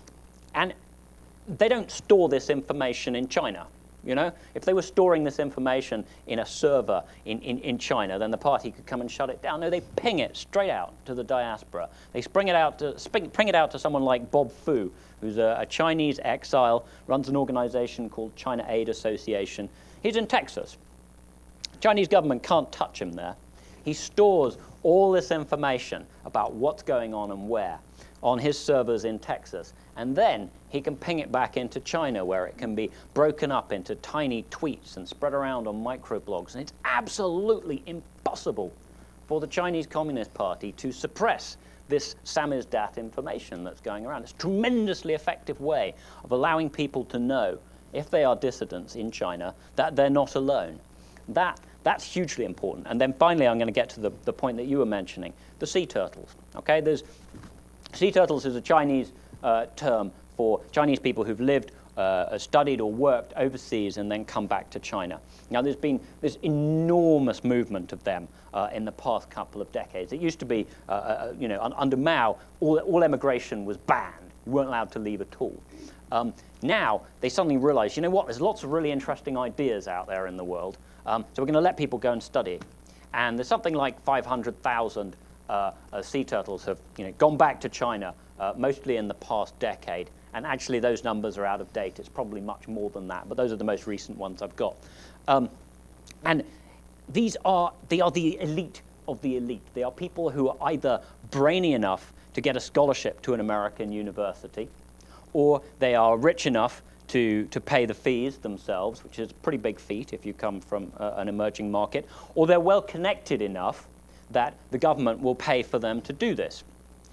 And they don't store this information in China. You know, if they were storing this information in a server in, in, in China, then the party could come and shut it down. No, they ping it straight out to the diaspora. They spring it out to, spring, ping it out to someone like Bob Fu, who's a, a Chinese exile, runs an organization called China Aid Association. He's in Texas. Chinese government can't touch him there. He stores all this information about what's going on and where on his servers in Texas. And then he can ping it back into China, where it can be broken up into tiny tweets and spread around on microblogs. And it's absolutely impossible for the Chinese Communist Party to suppress this samizdat information that's going around. It's a tremendously effective way of allowing people to know, if they are dissidents in China, that they're not alone. That That's hugely important. And then finally, I'm going to get to the, the point that you were mentioning, the sea turtles. Okay, there's sea turtles is a Chinese uh, term for Chinese people who've lived, uh, studied or worked overseas and then come back to China. Now, there's been this enormous movement of them uh, in the past couple of decades. It used to be, uh, uh, you know, un under Mao, all, all emigration was banned. You weren't allowed to leave at all. Um, now, they suddenly realize, you know what, there's lots of really interesting ideas out there in the world. Um, so we're going to let people go and study. And there's something like five hundred thousand uh, uh, sea turtles have you know, gone back to China, uh, mostly in the past decade. And actually, those numbers are out of date. It's probably much more than that. But those are the most recent ones I've got. Um, and these are, they are the elite of the elite. They are people who are either brainy enough to get a scholarship to an American university, or they are rich enough to, to pay the fees themselves, which is a pretty big feat if you come from uh, an emerging market, or they're well connected enough that the government will pay for them to do this.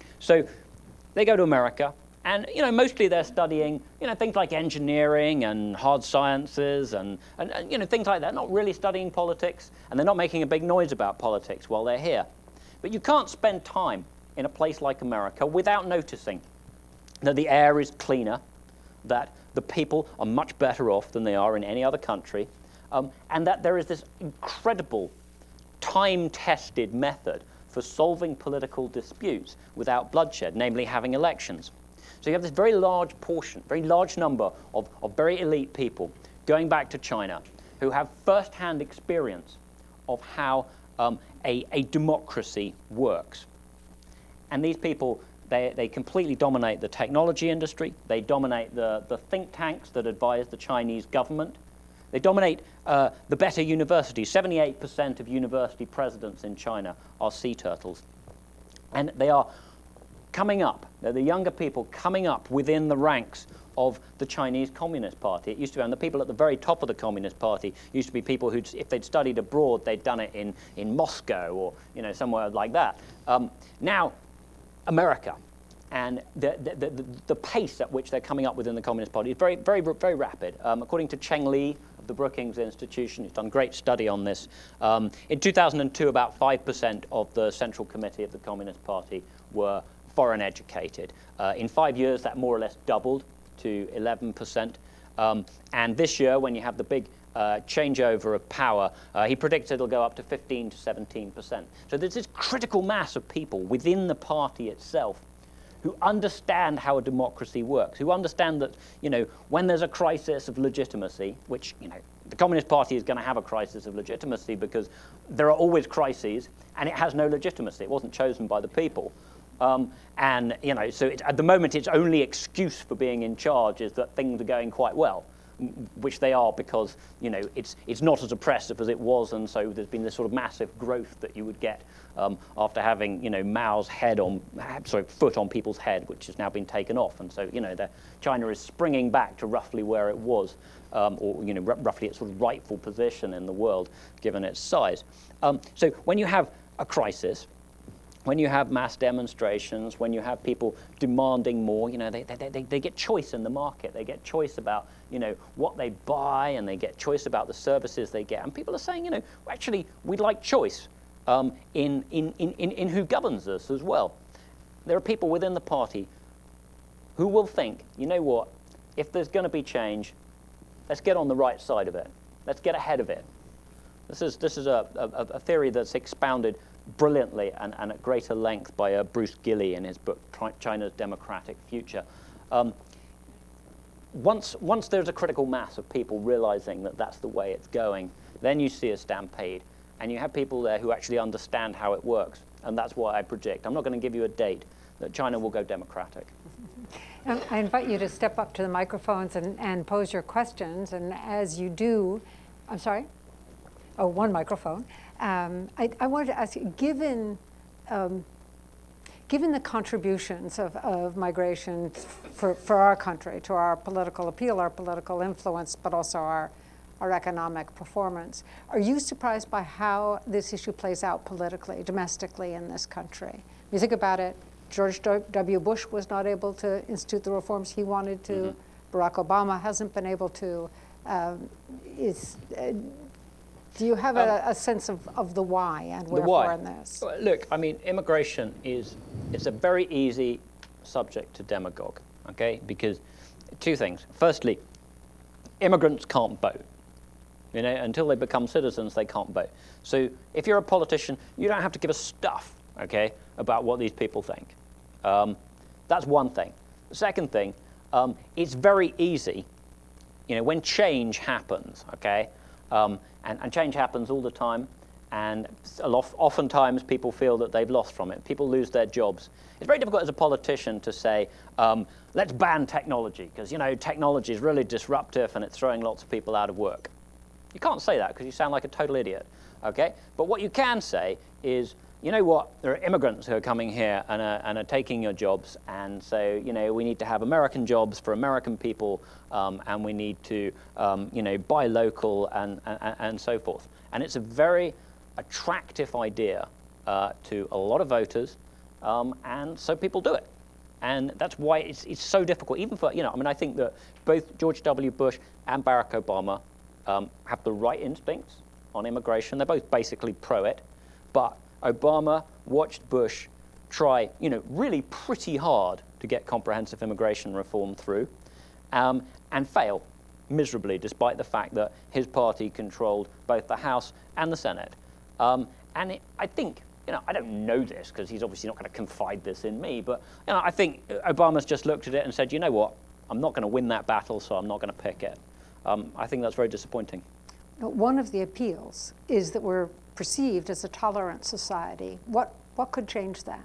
So they go to America, and you know, mostly they're studying you know, things like engineering and hard sciences and, and, and you know, things like that, not really studying politics, and they're not making a big noise about politics while they're here. But you can't spend time in a place like America without noticing that the air is cleaner, that the people are much better off than they are in any other country, um, and that there is this incredible time-tested method for solving political disputes without bloodshed, namely having elections. So you have this very large portion, very large number of, of very elite people going back to China who have first-hand experience of how um, a, a democracy works. And these people, They, they completely dominate the technology industry. They dominate the, the think tanks that advise the Chinese government. They dominate uh, the better universities. seventy-eight percent of university presidents in China are sea turtles. And they are coming up. They're the younger people coming up within the ranks of the Chinese Communist Party. It used to be, and the people at the very top of the Communist Party used to be people who, if they'd studied abroad, they'd done it in, in Moscow or you know, somewhere like that. Um, now, America, and the, the, the, the pace at which they're coming up within the Communist Party is very, very, very rapid. Um, according to Cheng Li of the Brookings Institution, who's done a great study on this, um, in two thousand two, about five percent of the Central Committee of the Communist Party were foreign educated. Uh, in five years, that more or less doubled to eleven percent. Um, and this year, when you have the big Uh, changeover of power, uh, he predicts it'll go up to fifteen to seventeen percent. So there's this critical mass of people within the party itself who understand how a democracy works, who understand that, you know, when there's a crisis of legitimacy, which, you know, the Communist Party is going to have a crisis of legitimacy because there are always crises and it has no legitimacy. It wasn't chosen by the people. Um, and, you know, so it, at the moment its only excuse for being in charge is that things are going quite well, which they are because, you know, it's, it's not as oppressive as it was, and so there's been this sort of massive growth that you would get um, after having, you know, Mao's head on, sorry, foot on people's head, which has now been taken off. And so, you know, the, China is springing back to roughly where it was, um, or, you know, roughly its sort of rightful position in the world, given its size. Um, so when you have a crisis, when you have mass demonstrations, when you have people demanding more, you know, they, they, they, they get choice in the market. They get choice about, you know, what they buy, and they get choice about the services they get. And people are saying, you know, actually, we'd like choice um, in, in, in, in who governs us as well. There are people within the party who will think, you know what, if there's going to be change, let's get on the right side of it. Let's get ahead of it. This is, this is a, a, a theory that's expounded brilliantly and, and at greater length by uh, Bruce Gilley in his book, China's Democratic Future. Um, once, once there's a critical mass of people realizing that that's the way it's going, then you see a stampede. And you have people there who actually understand how it works. And that's what I predict. I'm not going to give you a date that China will go democratic. Um, I invite you to step up to the microphones and, and pose your questions. And as you do, I'm sorry? Oh, one microphone. Um, I, I wanted to ask you, given, um, given the contributions of, of migration for, for our country, to our political appeal, our political influence, but also our, our economic performance, are you surprised by how this issue plays out politically, domestically in this country? You think about it, George W. Bush was not able to institute the reforms he wanted to. Mm-hmm. Barack Obama hasn't been able to. Um, is, uh, do you have um, a, a sense of, of the why and wherefore in this? Look, I mean, immigration is it's a very easy subject to demagogue, okay? Because two things. Firstly, immigrants can't vote. You know, until they become citizens, they can't vote. So if you're a politician, you don't have to give a stuff, okay, about what these people think. Um, that's one thing. The second thing, um, it's very easy, you know, when change happens, okay, um, and, and change happens all the time, and a lot, oftentimes people feel that they've lost from it. People lose their jobs. It's very difficult as a politician to say, um, let's ban technology, because, you know, technology is really disruptive and it's throwing lots of people out of work. You can't say that because you sound like a total idiot, okay? But what you can say is, you know what, there are immigrants who are coming here and are, and are taking your jobs, and so, you know, we need to have American jobs for American people, um, and we need to, um, you know, buy local and, and, and so forth. And it's a very attractive idea uh, to a lot of voters, um, and so people do it. And that's why it's, it's so difficult, even for, you know, I mean, I think that both George W. Bush and Barack Obama um, have the right instincts on immigration. They're both basically pro-it, but Obama watched Bush try, you know, really pretty hard to get comprehensive immigration reform through, um, and fail miserably, despite the fact that his party controlled both the House and the Senate. Um, and it, I think, you know, I don't know this because he's obviously not going to confide this in me, but, you know, I think Obama's just looked at it and said, you know what, I'm not going to win that battle, so I'm not going to pick it. Um, I think that's very disappointing. One of the appeals is that we're perceived as a tolerant society. What what could change that?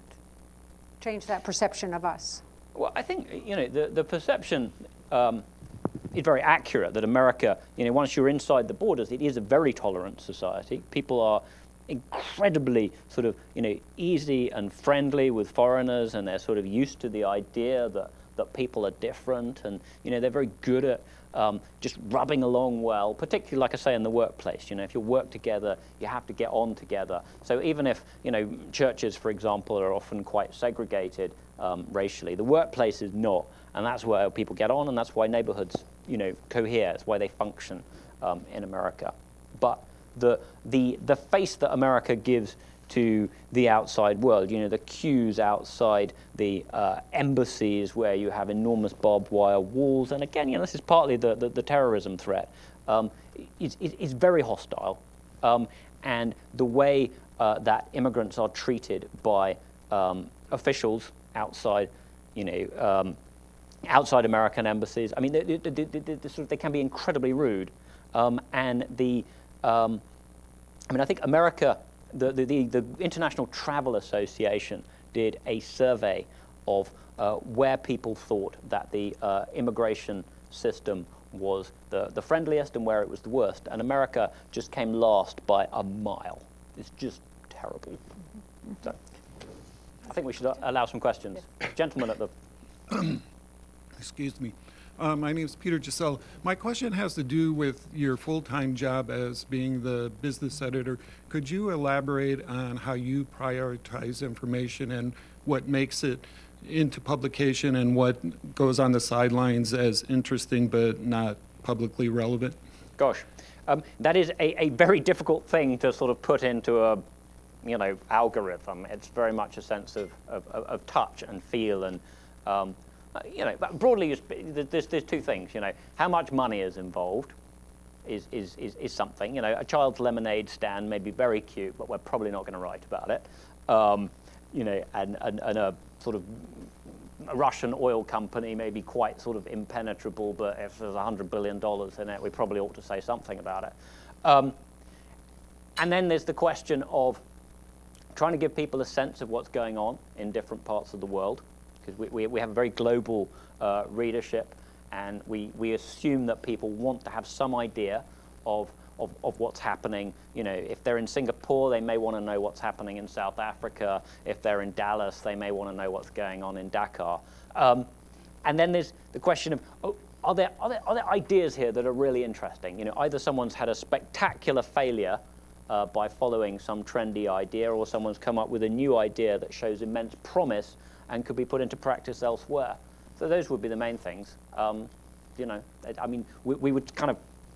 Change that perception of us? Well, I think, you know, the, the perception um, is very accurate that America, you know, once you're inside the borders, it is a very tolerant society. People are incredibly sort of, you know, easy and friendly with foreigners, and they're sort of used to the idea that, that people are different, and, you know, they're very good at Um, just rubbing along well, particularly, like I say, in the workplace. You know, if you work together, you have to get on together. So even if, you know, churches, for example, are often quite segregated um, racially, the workplace is not, and that's where people get on, and that's why neighborhoods, you know, cohere. It's why they function um, in America. But the the the face that America gives to the outside world, you know, the queues outside the uh, embassies where you have enormous barbed wire walls, and again, you know, this is partly the, the, the terrorism threat, um, is, is, is very hostile. Um, and the way uh, that immigrants are treated by um, officials outside, you know, um, outside American embassies, I mean, they, they, they, they, they, sort of, they can be incredibly rude. Um, and the, um, I mean, I think America, The, the, the International Travel Association did a survey of uh, where people thought that the uh, immigration system was the, the friendliest and where it was the worst. And America just came last by a mile. It's just terrible. So I think we should allow some questions. Gentlemen at the... Excuse me. Uh, my name is Peter Giselle. My question has to do with your full-time job as being the business editor. Could you elaborate on how you prioritize information and what makes it into publication and what goes on the sidelines as interesting but not publicly relevant? Gosh, um, that is a, a very difficult thing to sort of put into a, you know, algorithm. It's very much a sense of, of, of touch and feel and, um, you know, but broadly, there's, there's two things, you know, how much money is involved is, is, is, is something, you know, a child's lemonade stand may be very cute, but we're probably not going to write about it, um, you know, and, and, and a sort of a Russian oil company may be quite sort of impenetrable, but if there's one hundred billion dollars in it, we probably ought to say something about it. Um, and then there's the question of trying to give people a sense of what's going on in different parts of the world, because we, we, we have a very global uh, readership, and we, we assume that people want to have some idea of, of, of what's happening. You know, if they're in Singapore, they may want to know what's happening in South Africa. If they're in Dallas, they may want to know what's going on in Dakar. Um, and then there's the question of, oh, are there, are there, are there ideas here that are really interesting? You know, either someone's had a spectacular failure uh, by following some trendy idea, or someone's come up with a new idea that shows immense promise and could be put into practice elsewhere. So those would be the main things. Um, you know, I mean, we, we would kind of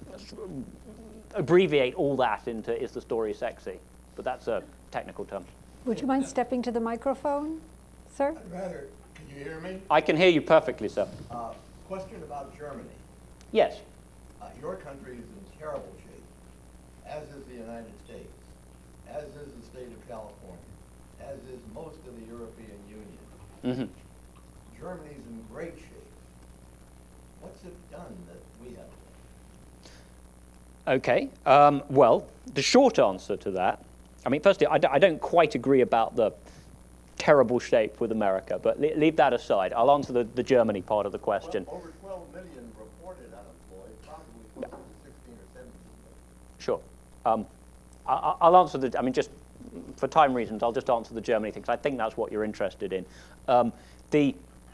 abbreviate all that into is the story sexy, but that's a technical term. Would you mind stepping to the microphone, sir? I'd rather, can you hear me? I can hear you perfectly, sir. Uh, question about Germany. Yes. Uh, your country is in terrible shape, as is the United States, as is the state of California, as is most of the European Union. Mm-hmm. Germany's in great shape. What's it done that we haven't done? Okay. Um, well, the short answer to that, I mean, firstly, I, d- I don't quite agree about the terrible shape with America, but le- leave that aside. I'll answer the, the Germany part of the question. Well, over twelve million reported unemployed, probably closer to sixteen or seventeen million. Sure. Um, I, I'll answer the, I mean, just for time reasons, I'll just answer the Germany thing, because I think that's what you're interested in. Um, the,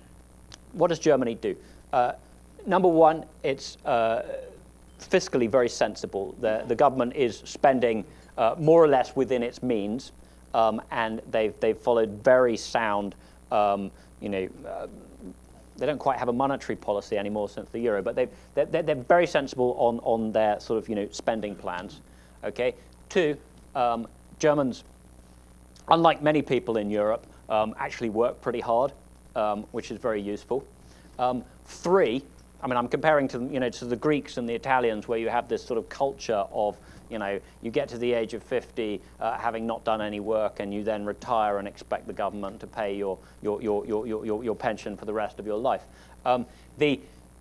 what does Germany do? Uh, number one, it's uh, fiscally very sensible. The, the government is spending uh, more or less within its means, um, and they've, they've followed very sound, um, you know, uh, they don't quite have a monetary policy anymore since the euro, but they've, they're, they're, they're very sensible on, on their sort of, you know, spending plans. Okay. Two, um, Germans, unlike many people in Europe, um, actually work pretty hard, um, which is very useful. Um, three, I mean, I'm comparing to, you know, to the Greeks and the Italians, where you have this sort of culture of, you know, you get to the age of fifty, uh, having not done any work, and you then retire and expect the government to pay your your your your your, your pension for the rest of your life. Um, the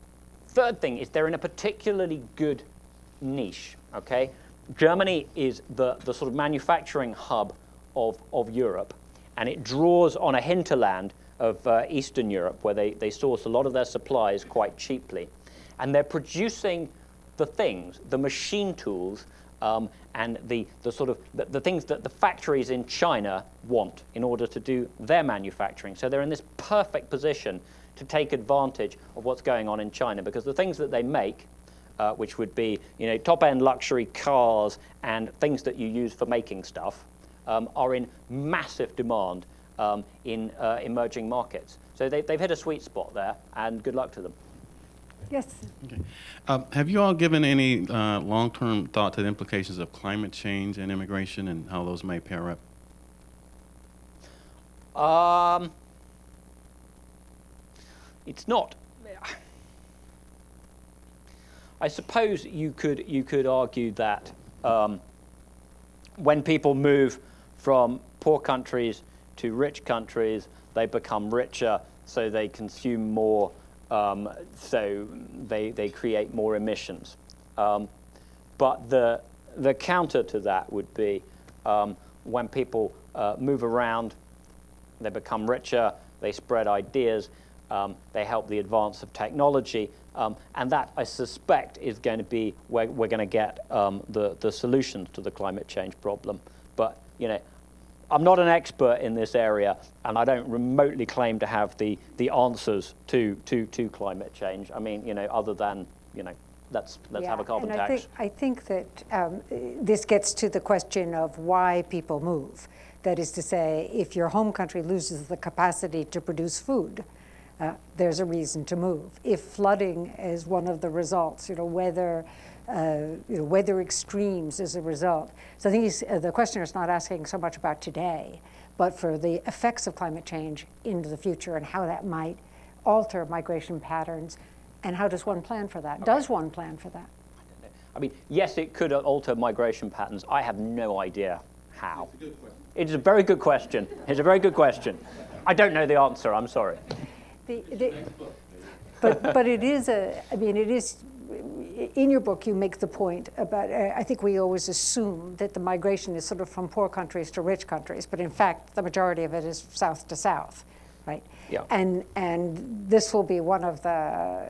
third thing is they're in a particularly good niche. Okay, Germany is the the sort of manufacturing hub of of Europe, and it draws on a hinterland of uh, Eastern Europe, where they, they source a lot of their supplies quite cheaply. And they're producing the things, the machine tools, um, and the, the sort of the, the things that the factories in China want in order to do their manufacturing. So they're in this perfect position to take advantage of what's going on in China, because the things that they make, uh, which would be, you know, top-end luxury cars and things that you use for making stuff, um, are in massive demand Um, in uh, emerging markets. So they, they've hit a sweet spot there, and good luck to them. Yes. Okay. Um, have you all given any uh, long-term thought to the implications of climate change and immigration and how those may pair up? Um, it's not. I suppose you could you could argue that um, when people move from poor countries to rich countries, they become richer, so they consume more, um, so they they create more emissions. Um, but the the counter to that would be um, when people uh, move around, they become richer, they spread ideas, um, they help the advance of technology, um, and that, I suspect, is going to be where we're going to get um, the the solutions to the climate change problem. But you know, I'm not an expert in this area, and I don't remotely claim to have the, the answers to, to, to climate change. I mean, you know, other than, you know, let's, let's have a carbon and I tax. think, I think that um, this gets to the question of why people move. That is to say, if your home country loses the capacity to produce food, uh, there's a reason to move. If flooding is one of the results, you know, weather, uh, you know, weather extremes is a result. So I think he's, uh, the questioner is not asking so much about today, but for the effects of climate change into the future and how that might alter migration patterns, and how does one plan for that? Okay. Does one plan for that? I mean, yes, it could alter migration patterns. I have no idea how. It's a good question. It's a very good question. It's a very good question. I don't know the answer, I'm sorry. The, the, but, but it is a, I mean, it is, in your book you make the point about, uh, I think we always assume that the migration is sort of from poor countries to rich countries, but in fact the majority of it is south to south, right? Yeah. And, and this will be one of the,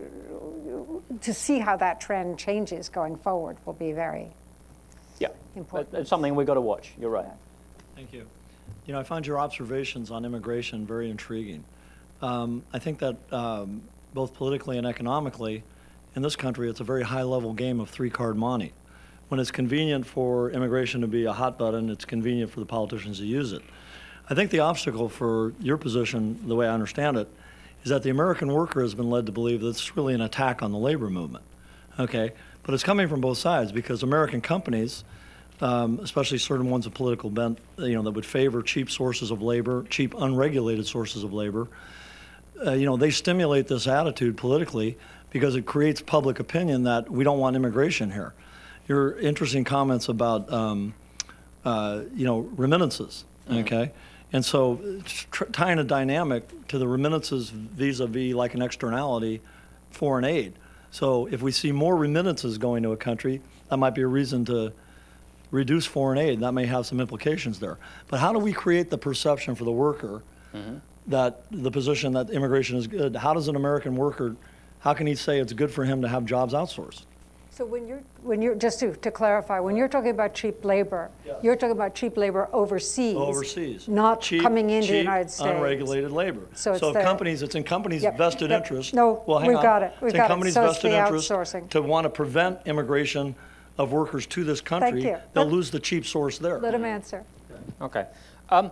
to see how that trend changes going forward will be very yeah. important. It's something we've got to watch, you're right. Thank you. You know, I find your observations on immigration very intriguing. Um, I think that um, both politically and economically, in this country, it's a very high-level game of three-card monte. When it's convenient for immigration to be a hot button, it's convenient for the politicians to use it. I think the obstacle for your position, the way I understand it, is that the American worker has been led to believe that it's really an attack on the labor movement. Okay, but it's coming from both sides because American companies, um, especially certain ones of political bent, you know, that would favor cheap sources of labor, cheap unregulated sources of labor, uh, you know, they stimulate this attitude politically because it creates public opinion that we don't want immigration here. Your interesting comments about, um, uh, you know, remittances, okay? Mm-hmm. And so tr tying a dynamic to the remittances vis-a-vis like an externality, foreign aid. So if we see more remittances going to a country, that might be a reason to reduce foreign aid. That may have some implications there. But how do we create the perception for the worker mm-hmm. that the position that immigration is good? How does an American worker, how can he say it's good for him to have jobs outsourced? So when you're, when you're just to, to clarify, when you're talking about cheap labor, yeah. you're talking about cheap labor overseas. Overseas. Not cheap, coming into cheap, the United States. unregulated labor. So, so the, companies, it's in companies' yep, vested yep. interest. No, well, hang we've on. got it. We've it's in got companies' it. So vested it's the interest outsourcing. to want to prevent immigration of workers to this country. Thank you. They'll Let, lose the cheap source there. Let him answer. Okay. Um,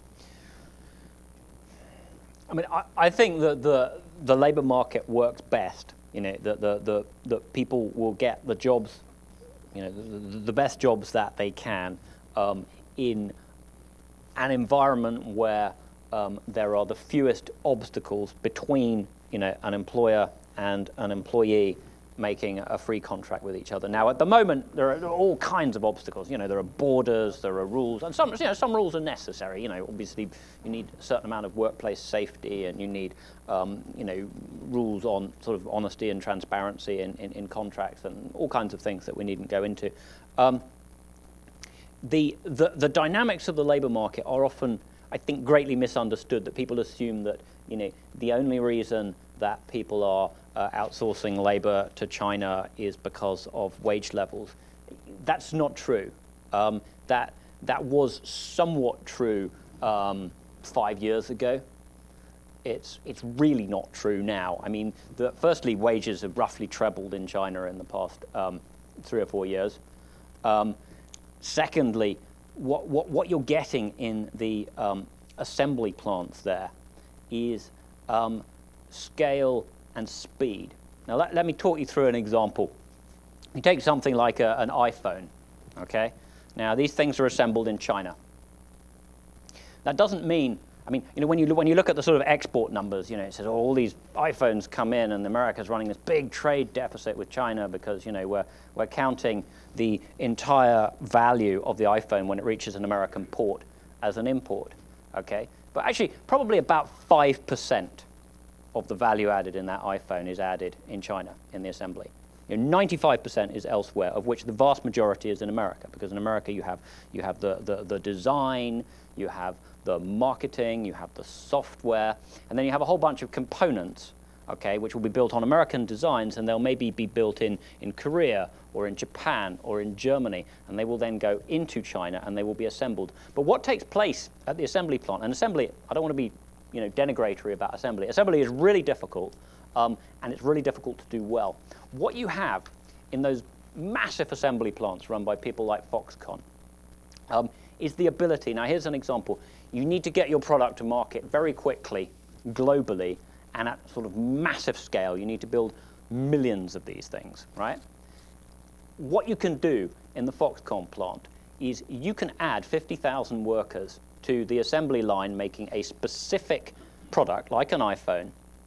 I mean, I, I think that the, the labor market works best. You know, that the, the, the people will get the jobs, you know, the, the best jobs that they can um, in an environment where um, there are the fewest obstacles between, you know, an employer and an employee making a free contract with each other. Now, at the moment, there are all kinds of obstacles. You know, there are borders, there are rules, and some, you know, some rules are necessary. You know, obviously, you need a certain amount of workplace safety, and you need, um, you know, rules on sort of honesty and transparency in, in, in contracts, and all kinds of things that we needn't go into. Um, the, the the dynamics of the labor market are often, I think, greatly misunderstood. That people assume that, you know, the only reason that people are uh, outsourcing labor to China is because of wage levels. That's not true. Um, that that was somewhat true um, five years ago. It's it's really not true now. I mean, the, firstly, wages have roughly trebled in China in the past um, three or four years. Um, secondly, what what what you're getting in the um, assembly plants there is um, scale and speed. Now let, let me talk you through an example. You take something like a, an iPhone, okay? Now these things are assembled in China. That doesn't mean, I mean, you know, when you, when you look at the sort of export numbers, you know, it says, oh, all these iPhones come in and America's running this big trade deficit with China because, you know, we're, we're counting the entire value of the iPhone when it reaches an American port as an import, okay? But actually, probably about five percent of the value added in that iPhone is added in China in the assembly. You know, ninety-five percent is elsewhere, of which the vast majority is in America, because in America you have you have the, the, the design, you have the marketing, you have the software, and then you have a whole bunch of components okay, which will be built on American designs, and they'll maybe be built in, in Korea or in Japan or in Germany, and they will then go into China and they will be assembled. But what takes place at the assembly plant, and assembly, I don't want to be you know, denigratory about assembly. Assembly is really difficult, um, and it's really difficult to do well. What you have in those massive assembly plants run by people like Foxconn um, is the ability, now here's an example, you need to get your product to market very quickly, globally, and at sort of massive scale. You need to build millions of these things, right? What you can do in the Foxconn plant is you can add fifty thousand workers to the assembly line making a specific product, like an iPhone,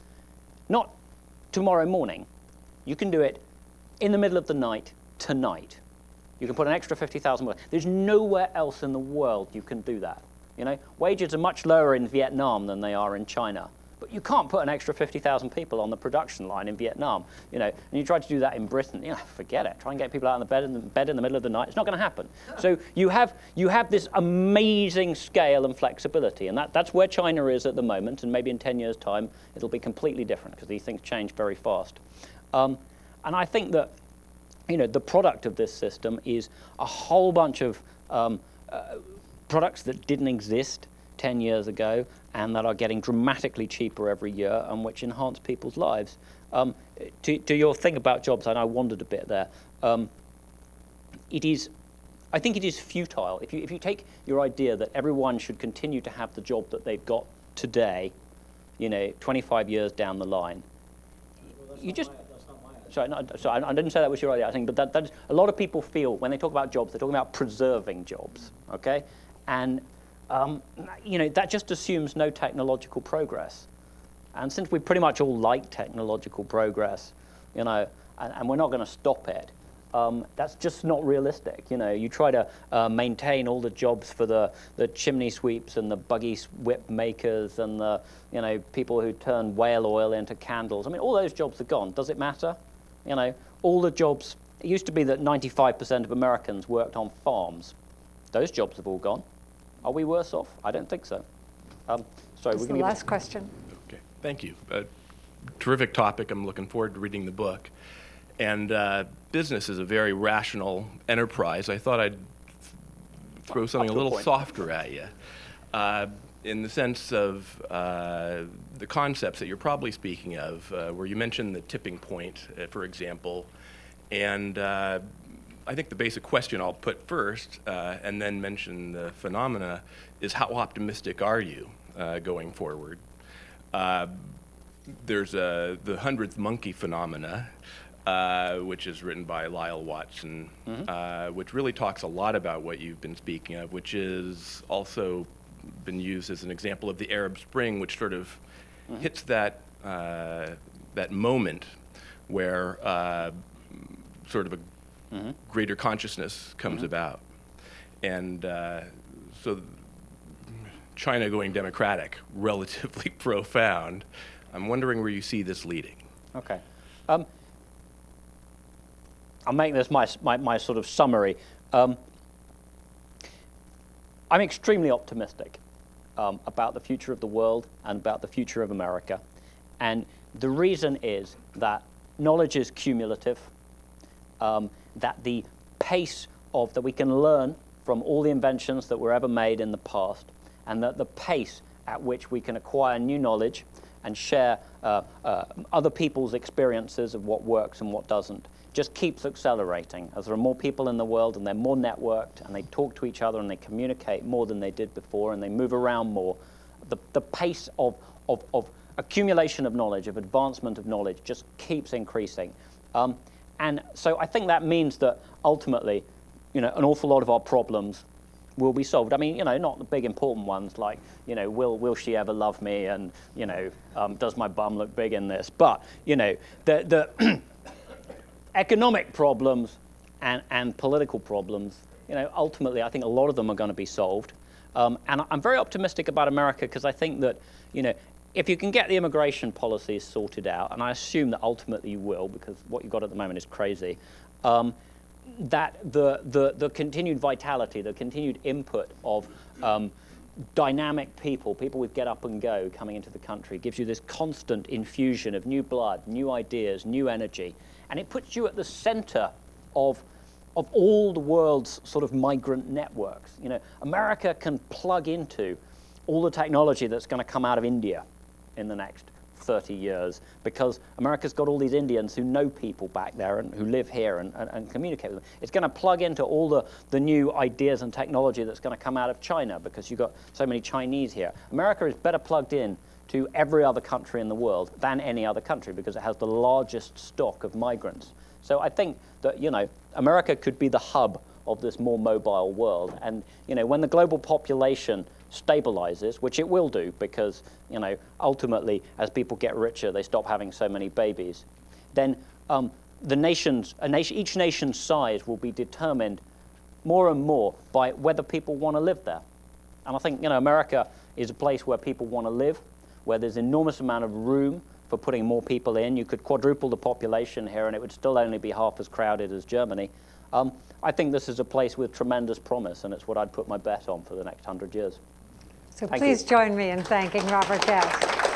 not tomorrow morning. You can do it in the middle of the night, tonight. You can put an extra fifty thousand workers. There's nowhere else in the world you can do that. You know, wages are much lower in Vietnam than they are in China. But you can't put an extra fifty thousand people on the production line in Vietnam, you know, and you try to do that in Britain, you know, forget it. Try and get people out of the bed in the bed in the middle of the night. It's not going to happen. So you have you have this amazing scale and flexibility, and that, that's where China is at the moment, and maybe in ten years' time it'll be completely different because these things change very fast. Um, and I think that, you know, the product of this system is a whole bunch of um, uh, products that didn't exist ten years ago and that are getting dramatically cheaper every year and which enhance people's lives. Um, to, to your thing about jobs, and I wandered a bit there, um, it is, I think it is futile. If you, if you take your idea that everyone should continue to have the job that they've got today, you know, twenty-five years down the line, well, you just... Sorry, no, sorry, I didn't say that was your idea. I think, but that, that is, a lot of people feel when they talk about jobs, they're talking about preserving jobs, okay? And um, you know, that just assumes no technological progress. And since we pretty much all like technological progress, you know, and, and we're not going to stop it, um, that's just not realistic. You know, you try to uh, maintain all the jobs for the, the chimney sweeps and the buggy whip makers and the, you know, people who turn whale oil into candles. I mean, all those jobs are gone. Does it matter? You know, all the jobs, it used to be that ninety-five percent of Americans worked on farms. Those jobs have all gone. Are we worse off? I don't think so. Um, sorry, This is we're the going last question. Okay, thank you. Uh, terrific topic. I'm looking forward to reading the book. And uh, business is a very rational enterprise. I thought I'd throw something a to a little point. softer at you. Uh, in the sense of uh, the concepts that you're probably speaking of, uh, where you mentioned the tipping point, uh, for example, and uh, I think the basic question I'll put first, uh, and then mention the phenomena, is how optimistic are you uh, going forward? Uh, there's a, the hundredth monkey phenomena, uh, which is written by Lyle Watson, mm-hmm. uh, which really talks a lot about what you've been speaking of, which is also been used as an example of the Arab Spring, which sort of mm-hmm. hits that uh, that moment where uh, sort of a mm-hmm. greater consciousness comes mm-hmm. about, and uh, so China going democratic, relatively profound. I'm wondering where you see this leading. Okay. Um, I'll make this my, my, my sort of summary. Um, I'm extremely optimistic um, about the future of the world and about the future of America. And the reason is that knowledge is cumulative, um, that the pace of that we can learn from all the inventions that were ever made in the past, and that the pace at which we can acquire new knowledge and share uh, uh, other people's experiences of what works and what doesn't just keeps accelerating as there are more people in the world and they're more networked and they talk to each other and they communicate more than they did before and they move around more. The, the pace of, of, of accumulation of knowledge, of advancement of knowledge just keeps increasing. Um, and so I think that means that ultimately, you know, an awful lot of our problems will be solved. I mean, you know, not the big important ones like, you know, will will she ever love me, and, you know, um, does my bum look big in this? But, you know, the the economic problems and, and political problems, you know, ultimately I think a lot of them are going to be solved. Um, and I'm very optimistic about America because I think that, you know, if you can get the immigration policies sorted out, and I assume that ultimately you will because what you've got at the moment is crazy, um, that the, the, the continued vitality, the continued input of um, dynamic people, people with get up and go coming into the country, gives you this constant infusion of new blood, new ideas, new energy, and it puts you at the center of of all the world's sort of migrant networks. You know, America can plug into all the technology that's going to come out of India in the next thirty years, because America's got all these Indians who know people back there and who live here and, and, and communicate with them. It's going to plug into all the, the new ideas and technology that's going to come out of China, because you've got so many Chinese here. America is better plugged in to every other country in the world than any other country, because it has the largest stock of migrants. So I think that, you know, America could be the hub of this more mobile world. And, you know, when the global population stabilizes, which it will do, because, you know, ultimately, as people get richer, they stop having so many babies, then um, the nations, a nation, each nation's size will be determined more and more by whether people want to live there. And I think, you know, America is a place where people want to live, where there's enormous amount of room for putting more people in. You could quadruple the population here and it would still only be half as crowded as Germany. Um, I think this is a place with tremendous promise, and it's what I'd put my bet on for the next hundred years. So Thank please you. join me in thanking Robert Guest.